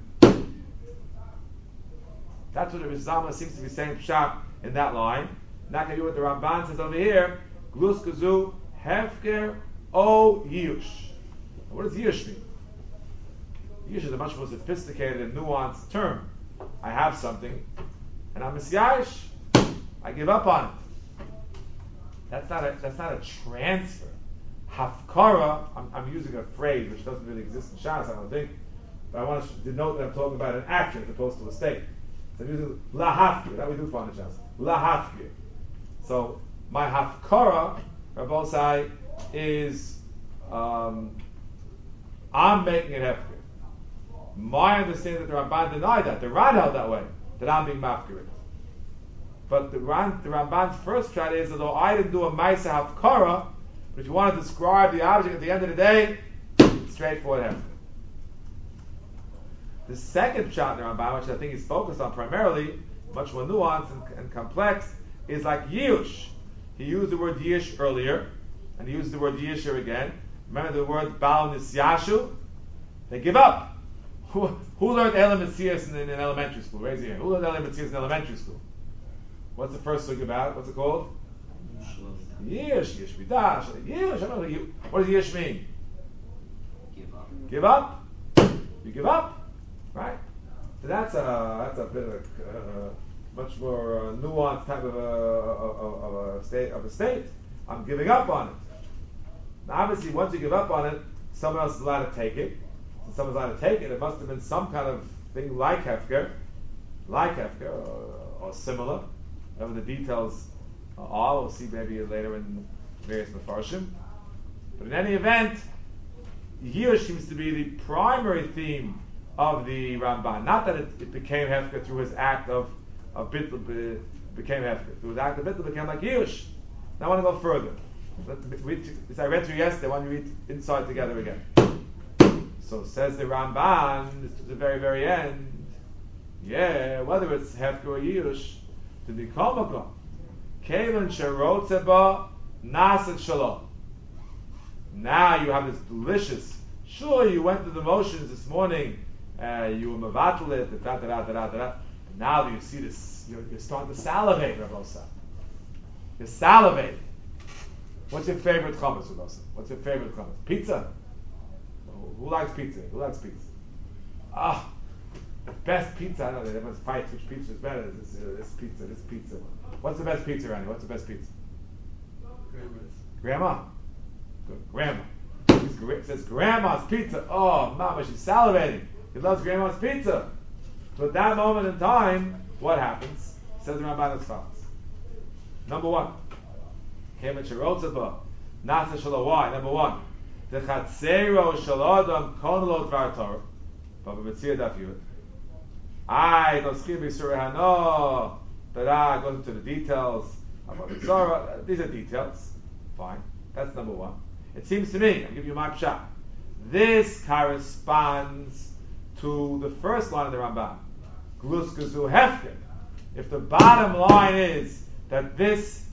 Speaker 1: That's what the Rizalma seems to be saying pshat in that line. Not going to do what the Ramban says over here. Glus kazu hefker o yush. What does yush mean? Yush is a much more sophisticated and nuanced term. I have something, and I'm misyayish. I give up on it. That's not a transfer. Hafkara. I'm using a phrase which doesn't really exist in Shas, I don't think, but I want to denote that I'm talking about an action as opposed to a state. So I'm using lahafkir. That we do find in Shas. Lahafkir. So my hafkara, Rabbosai, is I'm making it hefker. My understanding that the Ramban denied that. The Ran held that way, that I'm being mafkirit. But the Ramban's first try is, although I didn't do a Maisa Hafkara, but if you want to describe the object at the end of the day, straightforward hefker. The second shot in the Ramban, which I think he's focused on primarily, much more nuanced and complex, is like Yush. He used the word Yish earlier, and he used the word Yish here again. Remember the word Baal Nisyashu? They give up. Who learned Elam Metzias in elementary school? Raise your hand. Who learned Elam Metzias in elementary school? What's the first thing about? What's it called? Yish, Yish Midash. Yish. I don't know. What does Yish mean?
Speaker 3: Give up.
Speaker 1: Give up. You give up, right? So that's a bit of a much more nuanced type of a state. I'm giving up on it. Now, obviously, once you give up on it, someone else is allowed to take it. So someone's allowed to take it. It must have been some kind of thing like hefker, or similar. Whatever the details are, we'll see maybe later in various mefarshim. But in any event, here seems to be the primary theme of the Ramban. Not that it became hefker through his act of bittul, became hefker. Through his act of bittul, became like Yush. Now I want to go further. This I read through yesterday. I want to read inside together again. So says the Ramban, this is the very, very end. Yeah, whether it's hefker or Yush, to the Komaka, Kevin Sherotzeba Nasat Shalom. Now you have this delicious. Sure, you went through the motions this morning. You were mavatal da. Now you see this. You're starting to salivate, Rabbi Osa. You're salivating. What's your favorite chametz, Rabbi Osa? What's your favorite chametz? Pizza. Who likes pizza? The best pizza. I know they must fight which pizza is better. This pizza. What's the best pizza, Randy? What's the best pizza? Grandma. Good. Grandma. It says Grandma's pizza. Oh, Mama, she's salivating. He loves Grandma's pizza. So at that moment in time, what happens? Says the Ramban as follows. Number one. Number one. The Chatzero Shalodam Konlo Dvar Torah. Baba Metzia Daf Yud. I don't skip Surahano. But goes into the details about the Torah. These are details. Fine. That's number one. It seems to me, I'll give you my pshat. This corresponds to the first line of the Ramban. Glus Gazu Hefker. If the bottom line is that this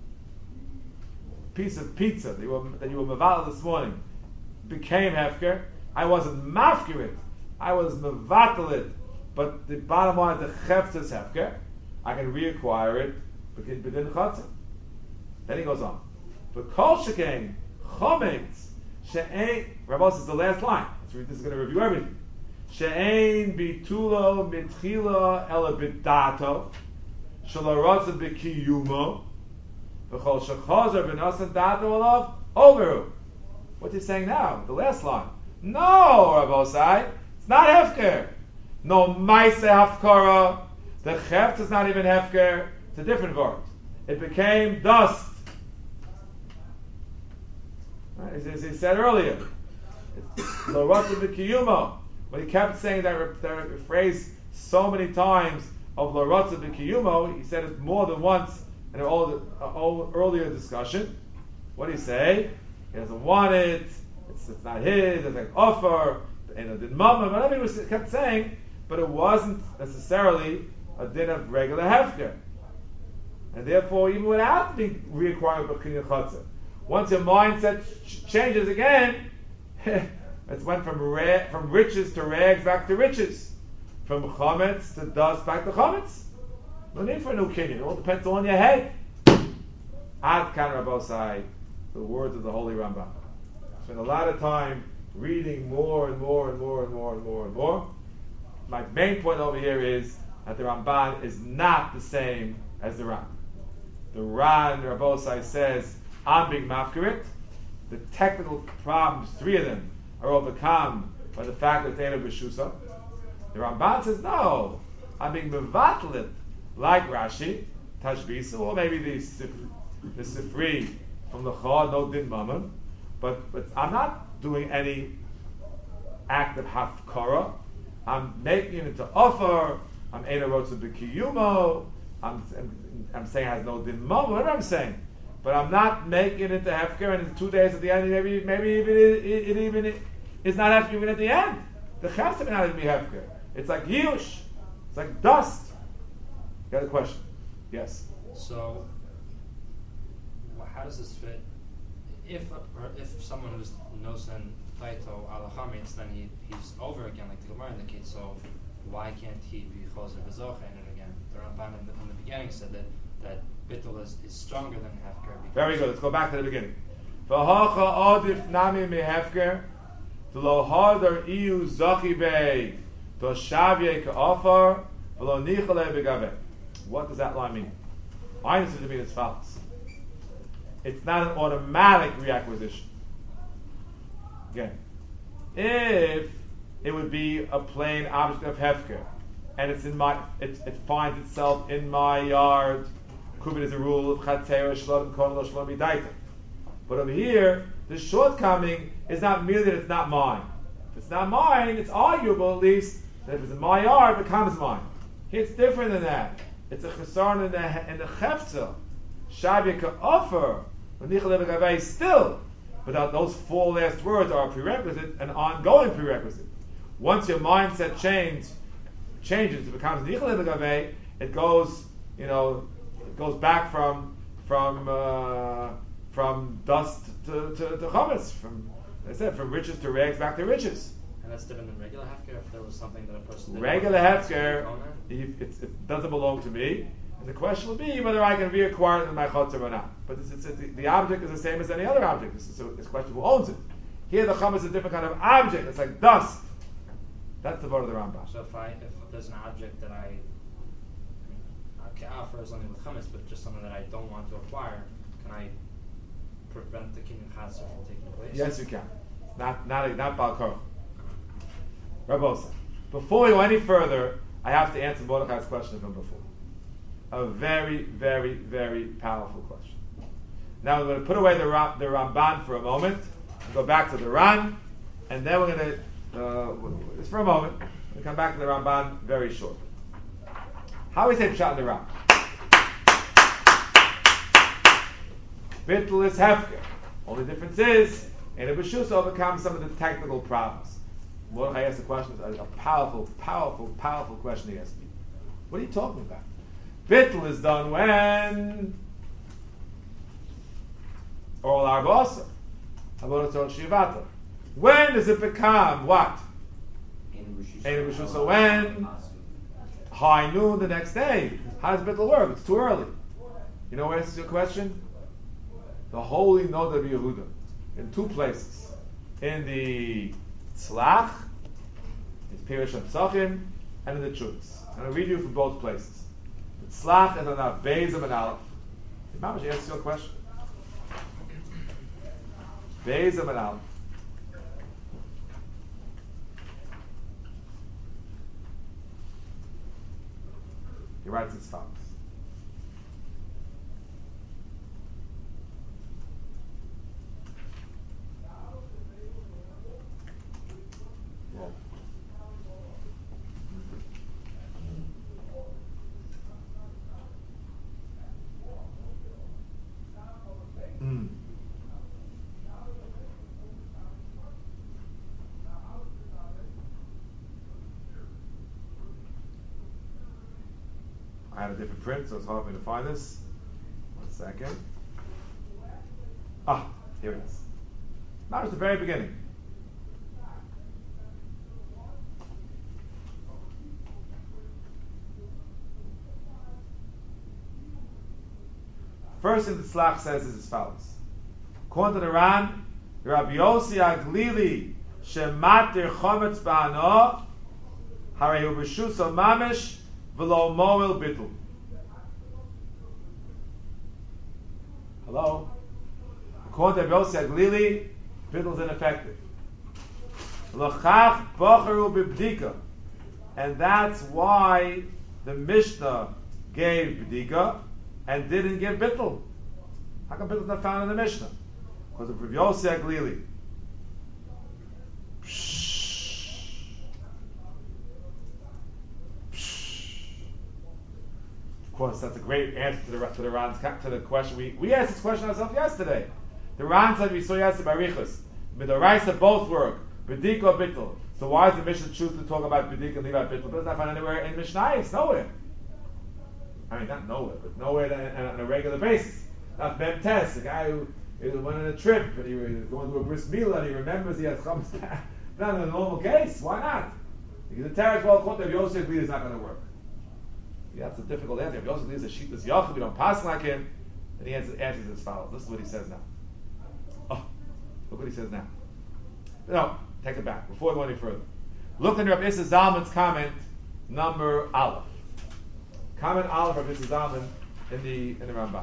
Speaker 1: piece of pizza that you were mevatel this morning became Hefker, I wasn't mafkir it, I was mevatel it, but the bottom line is the Hefker is Hefker, I can reacquire it within Chatzah. Then he goes on. But Kol Shekain Chometz She'ein. Rabbi says the last line. This is going to review everything. She'ein bitulo mitchila ela bidato shalaratza b'kiyumo v'chol shechazer b'nasan dato alav overu. What's he saying now? The last line. No, Rabbi Osai, it's not hefker. No ma'aseh hafkara. The cheft is not even hefker. It's a different word. It became dust. Right? As he said earlier, when he kept saying that phrase so many times of L'Ratza B'Kiyumo, he said it more than once in an earlier discussion. What did he say? He doesn't want it, it's not his, it's like offer, and it didn't mama, whatever he kept saying, but it wasn't necessarily a din of regular hefker. And therefore, even without being reacquired B'Kinyan Chatzah, once your mindset changes again, it's went from riches to rags back to riches, from chametz to dust back to chametz. No need for a new kinyan. It all depends on your head. Ad kan Rabbosai, the words of the Holy Rambam. Spend a lot of time reading more and more and more and more and more and more. My main point over here is that the Ramban is not the same as the Ran. The Ran, Rabbosai says, I'm being mafkirit. The technical problems, three of them, are overcome by the fact that they're b'shusa. The Ramban says, no, I'm being mevatlit, like Rashi, Tashbisa, or maybe the Sifri from the Chod, no din mammon, but I'm not doing any act of hafkara. I'm making it into offer. I'm Eina Rotza B'Kiyumo. I'm saying it has no din mammon. Whatever I'm saying. But I'm not making it into hefker, and in 2 days at the end, maybe it even is not hefker even at the end. The chesed may not even be hefker. It's like yush. It's like dust. You got a question? Yes.
Speaker 5: So, how does this fit? If someone who's nosen taito ala chametz, then he's over again, like the Gemara indicates. So, why can't he be choser b'zocha in it again? The Ramban in the beginning said that bittul is stronger than hefker.
Speaker 1: Very good. Let's go back to the beginning. V'hacha adif nami mehefker v'lo hadar iu zachi bei Toshavye ka'afar v'lo nichale begave. What does that line mean? I understand it to mean as follows. It's not an automatic reacquisition. Again, if it would be a plain object of hefker, and it's in my, it finds itself in my yard, Kubit is a rule of Chatzer, Shlom, Kol, Shlom, Daita. But over here, the shortcoming is not merely that it's not mine. If it's not mine, it's arguable at least that if it's in my yard, it becomes mine. Here it's different than that. It's a chesaron in the chefza. Shavya ka'ofer, still. But those four last words are a prerequisite, an ongoing prerequisite. Once your mindset changes, it becomes nichale b'gavei. It goes, it goes back from dust to chametz, from riches to rags, back to riches.
Speaker 5: And that's different than regular hefker. If there was something that a person did.
Speaker 1: Regular hefker, it doesn't belong to me. And the question will be whether I can reacquire it in my chotzer or not. But the object is the same as any other object. It's a question who owns it. Here the chametz is a different kind of object. It's like dust. That's the vote of the Rambam.
Speaker 5: So if there's an object that I offer something with chametz, but just something that I don't want to acquire, can I prevent the kinyan chaser from taking place?
Speaker 1: Yes, you can. Not Baal Korach. Rabbosa. Before we go any further, I have to answer Mordechai's question from before. A very, very, very powerful question. Now we're going to put away the Ramban for a moment, and go back to the Ran, and then we're going to, just for a moment, we'll come back to the Ramban very shortly. How we say Pshat in the Ran? Bittul is hefker. Only difference is, and it B'shus overcomes some of the technical problems. Mordechai asked the question, a powerful, powerful, powerful question he asked me. What are you talking about? Bittul is done when oral arbasa. Avodatzor shivata. When does it become what? So when high noon the next day. How does bittul work? It's too early. You know what answers your question? The holy Nod of Yehuda in two places. In the Tzlach, it's Pirish and Psachim, and in the Chutz. I'm going to read you from both places. The Tzlach is on our Beizim and Aleph. Mamash answers your question. Beizim and Aleph. He writes as follows. I had a different print, so it's hard for me to find this. 1 second. Here it is. Now it's the very beginning. First thing the Tzlach says is as follows. According to the Ran, Rabbi Yossi Aglili shematir chometz ba'ano harehu b'shuso mamish v'lo moel bittul. Hello? According to Rabbi Yossi Aglili, bittul is ineffective. L'chach bocharu b'bdika. And that's why the Mishnah gave b'dika and didn't give bittul. How come bittul is not found in the Mishnah? Because of Rabbi Yossi Aglili. Of course, that's a great answer to the Ran's to the question. We asked this question ourselves yesterday. The Ran said we saw yesterday by Riches. Midoraisa both work. B'dika or bittul. So why does the Mishnah choose to talk about b'dika and leave out bittul? But it's not found anywhere in Mishnah. It's nowhere. I mean, not nowhere, but nowhere on a regular basis. Not Mem Tes, the guy who went on a trip and he was going to a bris milah and he remembers he has chametz. Not in a normal case. Why not? Because the Teretz well called Yosef Lee is not going to work. Yeah, that's a difficult answer. If Yosef Lee is a sheetless yachid, we don't pass like him. Then he answers as follows. This is what he says now. Look what he says now. No, take it back. Before we go any further. Look in Rabbi Issa Zalman's comment, number Aleph. Comment Aleph of Issa Zalman in the Rambam.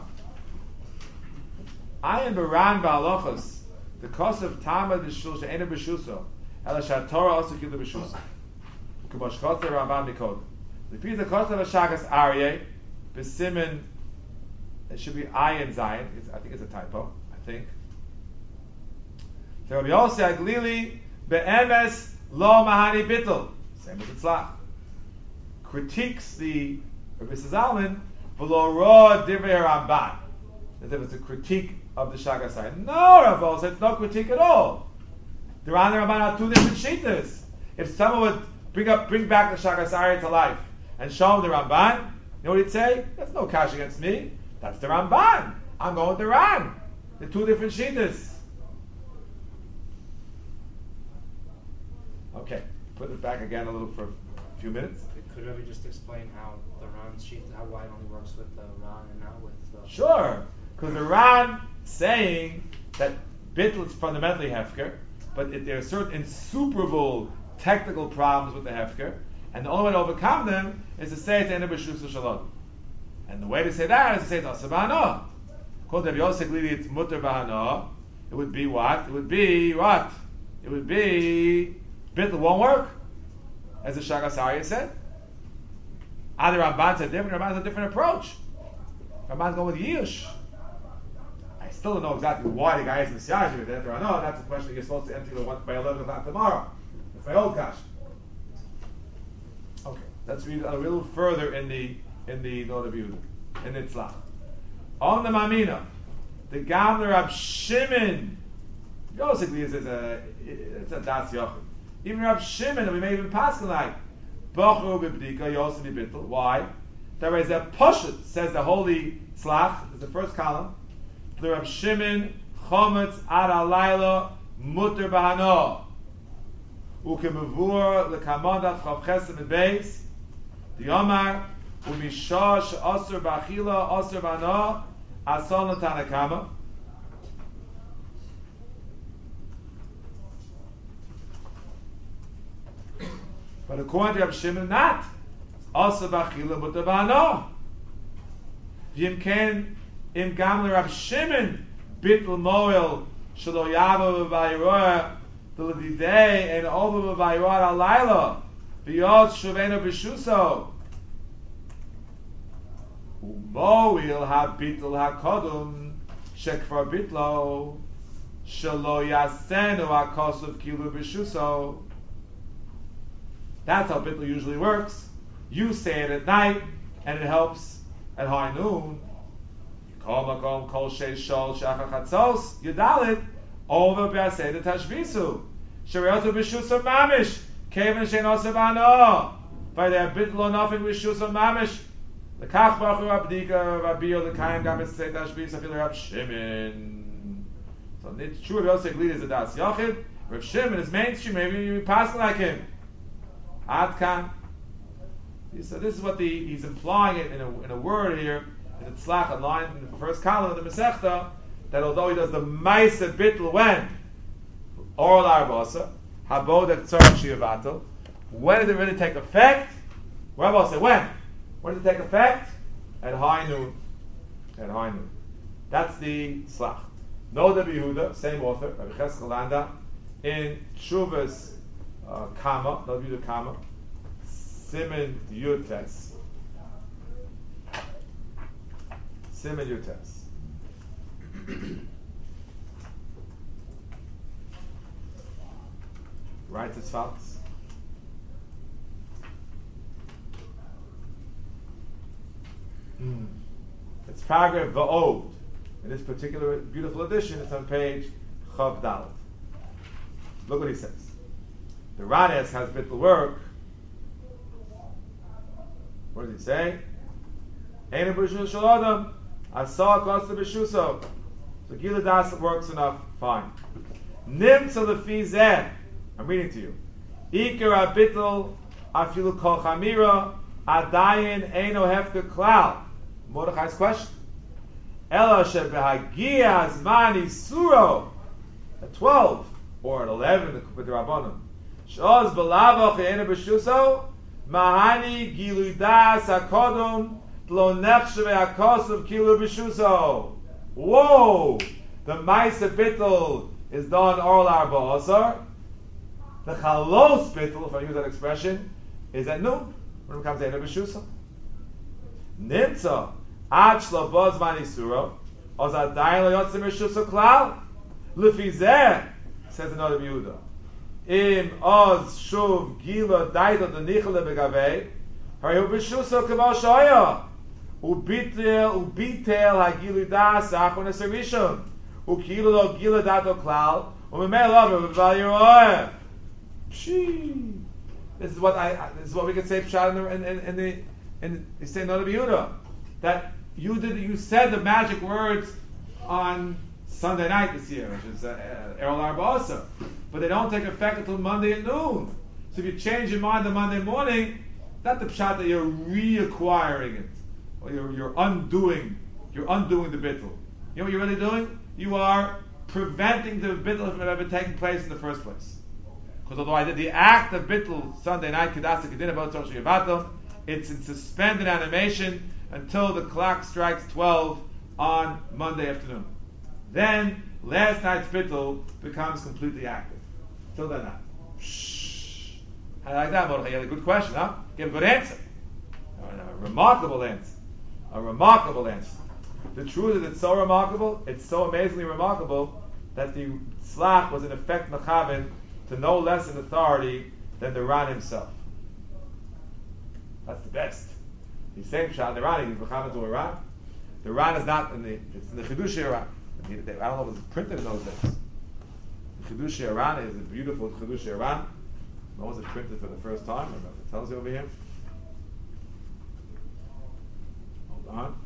Speaker 1: Ayin Baran Ba'alochos, the cost of Tama D'Shul She'ena B'Shuso, Ela Sha'Torah also Kila B'Shuso. K'mosh Chotzer Rambam Nikod. The piece of cost of Hashagas Aryeh, B'Simin, it should be Ayin Zayin, I think it's a typo, I think. So Rabbi Yossi Aglili, Be'emes Lo Mahani Bittel, same as Tzlach, critiques the Rabbi Zalman, V'lo Ro Divrei Ramban, as if it's a critique of the Shagas Aryeh. No, Rabbi, it's no critique at all. The Ran and Ramban are two different shittas. If someone would bring back the Shagas Aryeh to life and show him the Ramban, you know what he'd say? That's no cash against me. That's the Ramban. I'm going with the Ran. They're two different shittas. Okay, put it back again a little for a few minutes.
Speaker 5: Could Rabbi just explain how the Ran's sheet, how it only works with the Ran and not with the...
Speaker 1: Sure, because the Ran saying that Bittul is fundamentally Hefker, but there are certain insuperable technical problems with the Hefker, and the only way to overcome them is to say it's Ena B'Shus Shalom. And the way to say that is to say it's Asa B'Hana. Called Rabbi Yosef Lili, it's Mutter B'Hana. It would be what? It would be what? It would be Bittul won't work, as the Shagas Aryeh said. Either Ramban said different, Ramban has a different approach. Ramban's going with Yush. I still don't know exactly why the guy is in the Siyash with that, or no, that's a question you're supposed to empty by 11 o'clock tomorrow. That's my old cash. Okay, let's read a little further in the Noda B'Yehuda, in the Tzlach. On the Mamina, the Gamler Rab Shimon, basically it's a Das Yochid. Even Rab Shimon, and we may even pass the like, Bochu B'Bdika Yosef Bittul. Why? There is a Poshet, says the holy Tzlach, is the first column. The Rab Shimon Chometz Ad Alayla Mutter B'Hano Ukemavur L'Kamondat Chav Chesed Beis the Omar Umishah She'Osur B'Achila Osur B'Hano Ason L'Tanakama. But according to Rab Shimon, not Osur B'Achila Mutter B'Hano. Yim Ken Im Gamle Rab Shimon Bittul Moel Shelo Yavo V'Vayiroah V'Ledidei and Over V'Vayiroah Alayla V'Yod Shuveno B'Shuso Umoil HaBittul HaKodum Shekvar Bitlo Shelo Yasenu HaKosuv Kilu B'Shuso. That's how Bittul usually works. You say it at night and it helps at high noon. Kol makom kol shei shol shachar chatzos yudalit over b'aseh tashvisu shereotu b'shusam mamish keven she'nosa b'ano by the Bittul lo nofin b'shusam mamish lekach bachu abdika rabbiyo lekayim gam b'aseh tashvisu afil Rab Shimon. So it's true Reb Yosef Glili is a das yochid. Reb Shimon is mainstream. Maybe you pass like him. Adkan. So this is what he's implying it in a word here. In the Tzlach, a line in the first column of the Masechta, that although he does the Maisa Bittul when oral arbasa, habod et tzarach shiavato, when did it really take effect? Rabbi said when? When did it take effect? At high noon. At high noon. That's the Tzlach. Noda B'Yehuda, same author, Rabbi Cheskel Landa, in Shuvas Kama, Noda B'Yehuda Kama, Simen Yutes. Simen Yutes. Writes as follows. It's paragraph Va'od. In this particular beautiful edition, it's on page Chav Dalet. Look what he says. The Ranes has Bittul work. What does he say? Eina b'rishus shel adam, asa kosta b'shuso. So Gila Das works enough, fine. Nimtza lefi zeh. I'm reading to you. Ikar habittul afilu kol chamira adayin eino hefker klal. Mordechai's question. Ela shebehagia zman isuro at 12 or at 11 with the Rabbanim. Sh'oz b'lavach ye'ena b'shuso, mahani gilui das hakodom, lo nechsheve hakosav kilu b'shuso. Whoa! The Maisa Bittul is done Orl Arba Asar. The Chalos Bittul, if I use that expression, is at noon, when it comes to Eina B'Shusa. Nimtza, Ad Shlo Boz Man Isuro, Oz Adayin Lo Yotzim B'Shusa Klal, Lefi Zeh, says another Yehuda. Im Oz Shuv Gila Daida D'Nichele B'Gavei, Hayu B'Shusa K'Val Shoya, Ubitel Hagilu Das Achon Esarishon, Ukilo Lo Gila Dato Klal, Umemei Love B'Val Yeroeh. This is what we could say in the say another Yehuda, that you said the magic words on Sunday night this year, which is Erol Arba Asar, but they don't take effect until Monday at noon. So if you change your mind on Monday morning, not the pshat that you're reacquiring it, or you're undoing the bittul. You know what you're really doing? You are preventing the bittul from ever taking place in the first place. Because although I did the act of bittul Sunday night, Kedasa Kedina B'Ot Rosh Yevatel, it's in suspended animation until the clock strikes 12 on Monday afternoon. Then last night's bittul becomes completely active. Till then, not. I like that, Mordechai. You had a good question, huh? Give a good answer. A remarkable answer. A remarkable answer. The truth is, it's so remarkable, it's so amazingly remarkable, that the Tzlach was in effect Mechaven to no less an authority than the Ran himself. That's the best. He's saying Shah the Ran, he's Mechaven to a Ran. The Ran is not it's in the Chidushei Ran. I don't know if it was printed in those days. The Chidushei Ran is a beautiful Chidushei Ran. When was it printed for the first time? I don't know if it tells you over here. Hold on.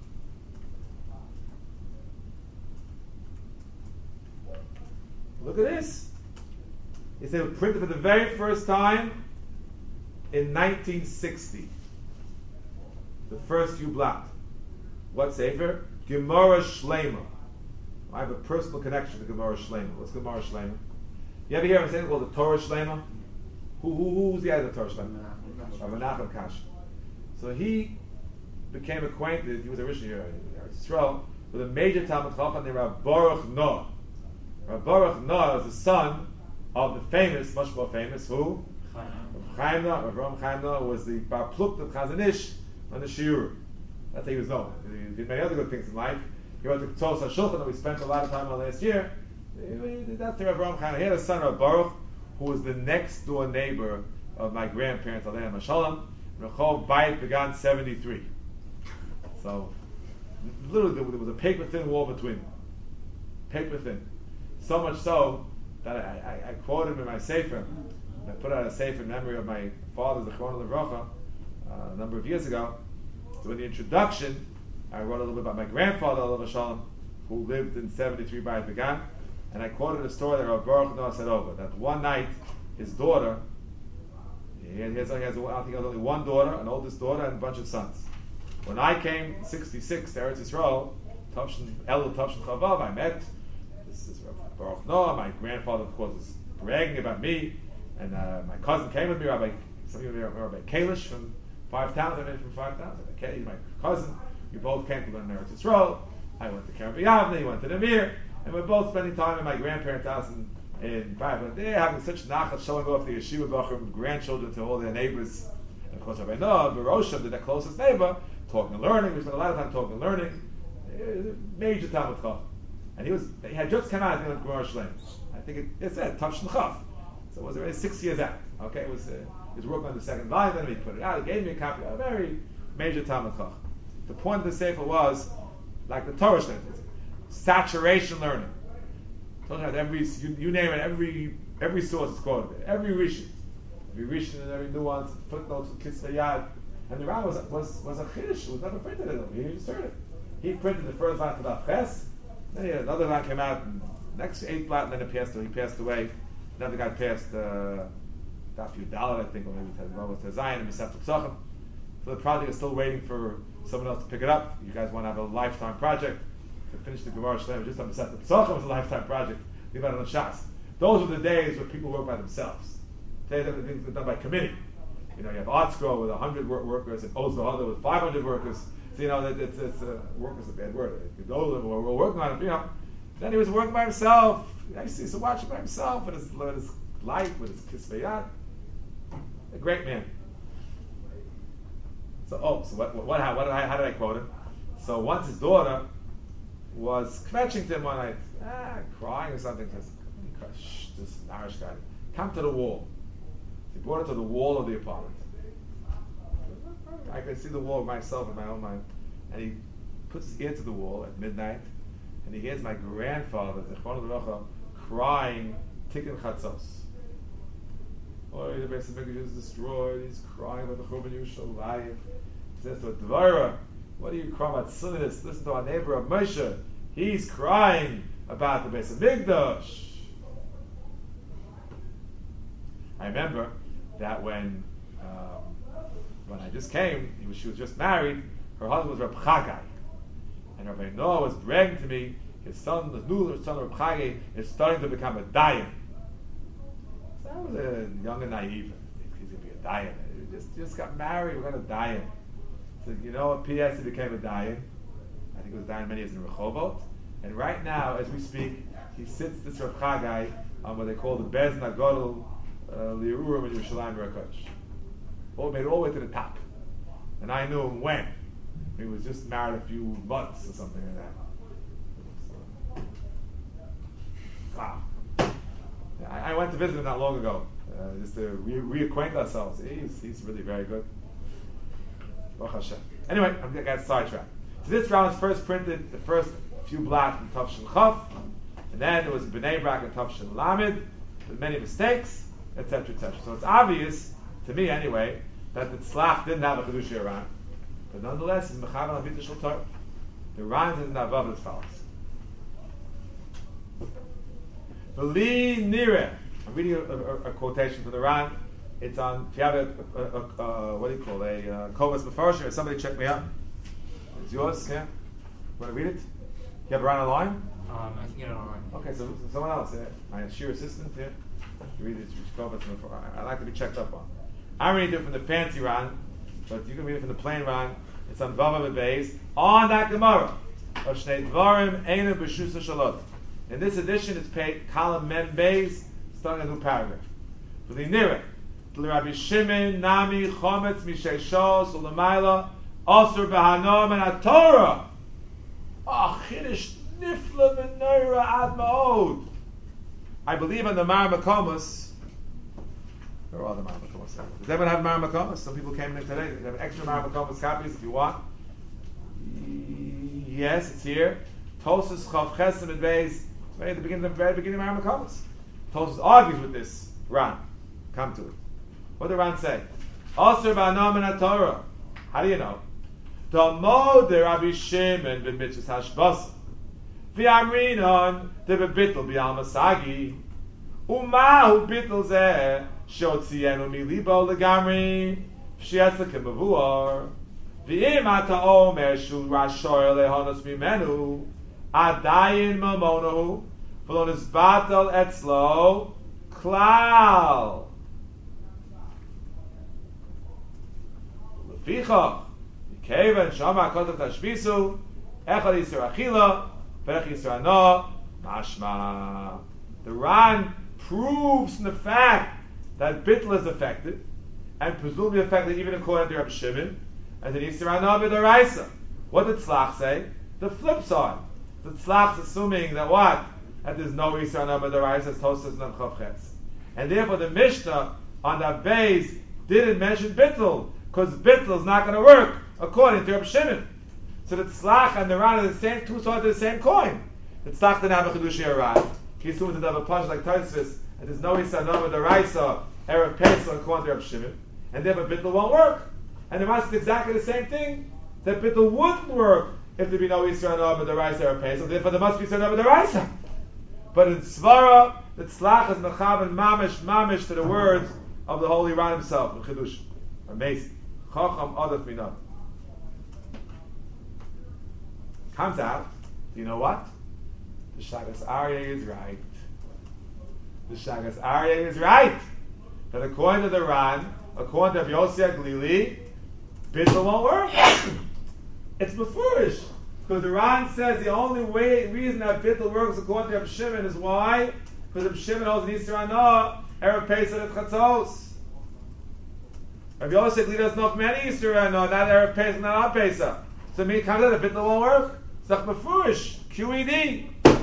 Speaker 1: Look at this. It said it was printed for the very first time in 1960. The first Ublat. What sefer? Gemara Shlema. I have a personal connection to Gemara Shlema. What's Gemara Shlema? You ever hear of something called the Torah Shlema? Who's the guy of the Torah Shlema? Menachem Kash. So he became acquainted, he was originally in Israel, with a major Talmud Chacham named Rav Baruch Noah. Rav Baruch Noah is the son of the famous, much more famous, who? Chaim Noah. Rav Chaim Noah was the Bar Pluk of Chazon Ish on the Shiur. That's how he was known. He did many other good things in life. He wrote the Tos HaShulchan that we spent a lot of time on last year. That's the Rav Chaim. He had a son, Rav Baruch, who was the next door neighbor of my grandparents, Aleichem Hashalom. Rechov Bayit began 73. So, literally, there was a paper thin wall between them. Paper thin. So much so that I quoted him in my sefer. I put out a sefer in memory of my father, Zechron Levracha, a number of years ago. So in the introduction, I wrote a little bit about my grandfather, Aleichem Hashalom, who lived in 73 Bayit began. And I quoted a story that Rav Baruch Noah said over, that one night, his daughter, he has only one daughter, an oldest daughter, and a bunch of sons. When I came in 66 to Eretz Yisrael, Elul Tavshin Chavav, I met, this is Rav Baruch Noah, my grandfather, of course, was bragging about me, and my cousin came with me, Rabbi Kalish from 5 towns, I met from 5 towns, he's my cousin, we both came to learn Eretz Yisrael, I went to Kerem B'Yavne, he went to Namir, and we're both spending time in my grandparents' house in Private. They're having such nachat showing off the yeshiva bachrim grandchildren to all their neighbors. And of course, Rabbi Noah, Barosham, their closest neighbor, talking and learning. We spent a lot of time talking and learning. Major Talmud Chacham. And he had just come out of Gemara Shlem. I think it said Tavshin Chav. So it was already 6 years out. Okay, he was working on the second volume, then he put it out. He gave me a copy. A very major Talmud Chacham. The point of the sefer was like the Torah Shlem. Saturation learning. You name it, every source is quoted. Every rishon and every nuance, footnotes, kitzvah yad. And the Ran was a chiddush. It was never printed in him. He just heard it. He printed the first line about Ches. Then another line came out. And next 8 line, and then he passed away. Another guy passed Daf Yudalad, I think, or maybe Zion and Mesef Tzachim. So the project is still waiting for someone else to pick it up. You guys want to have a lifetime project to finish the Gemara Shlem, just on Mesef Tzachim was a lifetime project. Leave out on Shas. Those were the days where people worked by themselves. Today everything's done by committee. You know, you have Art Scroll with 100 workers and Oz with 500 workers. So you know that it's work is a bad word. We're working on it. You know, then he was working by himself. I used to watch him by himself with his light, with his kisveyat. A great man. So how did I quote him? So once his daughter was kvetching to him one night, crying or something. This Irish guy, come to the wall. He brought her to the wall of the apartment. I could see the wall myself in my own mind. And he puts his ear to the wall at midnight, and he hears my grandfather, Zechron Baruch, crying, Tikkun Chatzos. Oh, the Beis Hamikdash is destroyed. He's crying about the Churban Yerushalayim. He says to Dvara, what are you crying about silliness? Listen to our neighbor of Moshe. He's crying about the Beis Hamikdash. I remember that when I just came, she was just married. Her husband was Reb Chagai, and Rabbi Noah was bragging to me. His son, the new son of Reb Chagai, is starting to become a dayan. So I was young and naive. He's going to be a dayan. He just got married. We're going to dayan. So you know what? P.S. He became a dayan. I think it was dayan many years in Rehovot. And right now, as we speak, he sits this Reb Chagai on what they call the Bez Nagodol Lirurim in Yerushalayim Rakosh. Made it all the way to the top. And I knew him when. He was just married a few months or something like that. Wow. Yeah, I went to visit him not long ago, just to reacquaint ourselves. He's really very good. Baruch Hashem. Anyway, I'm going to get sidetracked. So this round is first printed, the first few blocks in Tavshin Chaf, and then there was B'nai Brak in Tavshin Lamed, with many mistakes, etc., etc. So it's obvious, to me anyway, that the Tzlach didn't have a Chedushi Aran. But nonetheless, it's Mechavan al Bita Shel Torah. The Ran is in the Avav as follows. V'li nireh. I'm reading a quotation from the Ran. It's on, if you have what do you call it, a Kovas Mefarshim, somebody check me out. It's yours, yeah? You want to read it? You have a Ran online?
Speaker 5: I can get it online.
Speaker 1: Okay, so someone else, yeah? My sheer assistant, yeah? You read it, Kovas Mefarshim. I like to be checked up on. I'm reading it from the fancy Ran, but you can read it from the plain Ran. It's on Vav Beis on that Gemara of Shnei Dvarim Eina B'Shusa Shalot. In this edition, it's paid column Mem Beis, starting a new paragraph. V'linireh Rabbi Shimon Nami Chometz Mishei Shos Ulamayla Osur B'Hanom and HaTorah. Chiddush Nifla V'Neira Ad Ma'od. I believe in the Mar Makomus. There are other Mar Makomus. Does anyone have Mar Makomus? Some people came in today. They have extra Mar Makomus copies if you want. Yes, it's here. Tosas Chav Chesed and Beis. Right at the beginning, very beginning of Mar Makomus. Tosas argues with this Ran. Come to it. What did Ran say? Osir B'Hanom and HaTorah. How do you know? Damo de Rabbi Shimon ben Mitzvahs Hashbasa. V'amrinon de bebitl b'al Masagi. Umahu bitl zeh shotzienu milibo legamri v'shiatzak mevuar. V'im ata omer shu rashoy lehonos mimenu adayin mamonahu v'lo nisbatel etzlo klal. Leficha Kevan Shama Kotav Tashbisu Echad Yisur Achila V'ech Yisur Ano Mashma. The Ran proves from the fact that bittul is affected, and presumably affected even according to Rabbi Shimon, and then Yisur Ano B'Doraisa. What did Tzlach say? The flip side. The Tzlach's assuming that what? That there's no Yisur Ano B'Doraisa, as Tosas and Chav Ches. And therefore the Mishnah on that base didn't mention bittul, because bittul is not going to work according to Rabbi Shimon. So the Tzlach and the Ran are the same, two sides of the same coin. The Tzlach didn't have a Chedushi Aran. He assumed to have a punch like Tosfos, and there's no Yisur Ano B'Doraisa, Erev Pesach according to Rabbi Shimon, and therefore bittul won't work. And the Ran said exactly the same thing, that bittul wouldn't work if there be no Yisur Ano B'Doraisa, Erev Pesach, therefore there must be Yisur Ano B'Doraisa. But in Svara, the Tzlach is mechav and mamish to the words of the Holy Ran himself, in Chedush. Amazing. Chacham Adaf Minah. Comes out, do you know what? The Shagas Aryeh is right. The Shagas Aryeh is right. that according to the Ran, according to Rabbi Yossi Glili, bittul won't work. It's mefurish. Because the Ran says the only reason that bittul works according to Rabbi Shimon is why? Because Rabbi Shimon holds an Easter Anah, Erev Pesach at Chatzos. Rabbi Yossi Glili doesn't know many Easter Anah, not Erev Pesach, not Ad Pesach. So me comes out the bittul won't work. It's like mefurish. QED.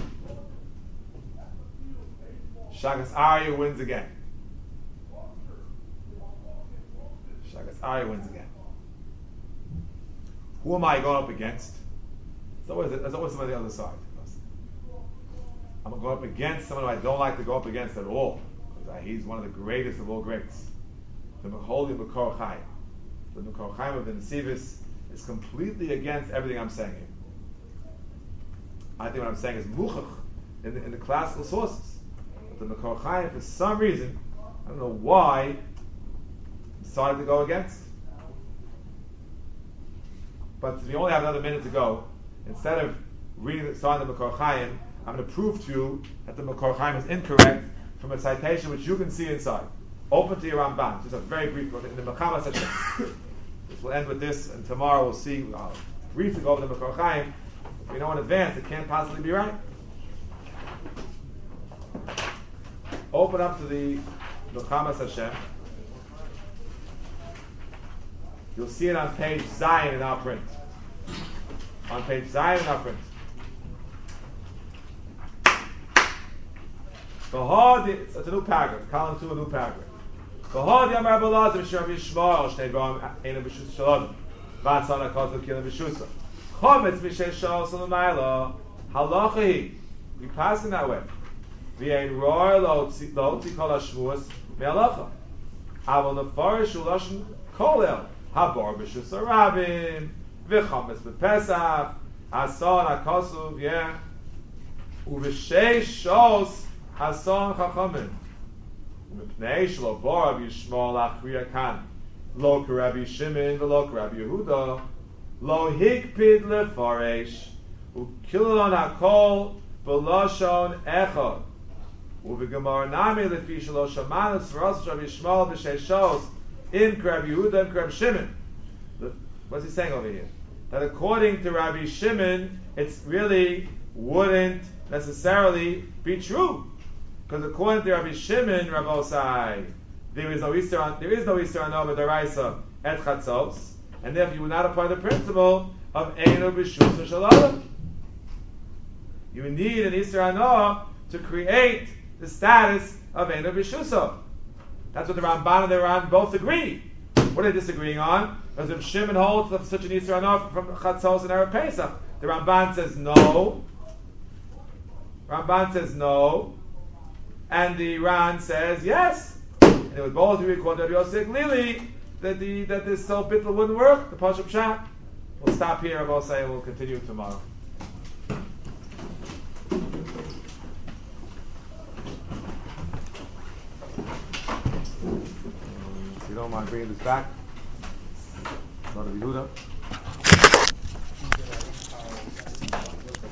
Speaker 1: Shagas Arya wins again. Shagas Arya wins again. Who am I going up against? There's always somebody on the other side. I'm going to go up against someone who I don't like to go up against at all. Because he's one of the greatest of all greats. The Holy Makor Chaim. The Makor Chaim of the Nesivis is completely against everything I'm saying here. I think what I'm saying is muchach in the classical sources. But the Makor Chaim, for some reason, I don't know why, decided to go against. But we only have another minute to go. Instead of starting the Makor Chaim, I'm going to prove to you that the Makor Chaim is incorrect from a citation which you can see inside. Open to your Ramban. Just a very brief look in the Mechama section. This will end with this, and tomorrow we'll see. Briefly go over the Makor Chaim. If you know in advance, it can't possibly be right. Open up to the Mechama Hashem. You'll see it on page Zion in our print. On page Zion in our print. It's a new paragraph. Column 2, a new paragraph. V'hod yamar b'lazim sh'rav yishmar shnei dvarim einu b'shus shalom v'atzana kozu kilim b'shusa chometz mishay shal salamayla halacha we pass in that way v'ein roar lo tzikol hashmuas me'alacha avol nefarish ulashon kolel habar b'shus harabim v'chometz b'pesach hasan hakosu uv'shei shos hasan chachamim Mipnei shelo bar Rabbi Yishmael achriya kan lo Rabbi Shimon v'lo Rabbi Yehuda lo hikpid lefaresh ukilon hakol b'lashon echad uvegemar nami lefi shelo shamanu tzvaros Rabbi Yishmael b'sheishos im Rabbi Yehuda im Rabbi Shimon. What's he saying over here? That according to Rabbi Shimon, it really wouldn't necessarily be true. Because according to Rabbi Shimon, Rabbi Osai, there is no Easter Anah b'daraisa et chatzos, and therefore you would not apply the principle of einu b'shus shalom. You need an Easter Anah to create the status of einu b'shuso. That's what the Ramban and the Ran both agree. What are they disagreeing on? Because if Shimon holds of such an Easter Anah from chatzos and Erev Pesach, the Ramban says no. Ramban says no. And the Ran says yes. And it would both be according to Rabbi Yossi Glili that this so bittul wouldn't work. The Pashup Shah. We'll stop here. I'll say we'll continue tomorrow. If you don't mind bringing this back, go to Yehuda.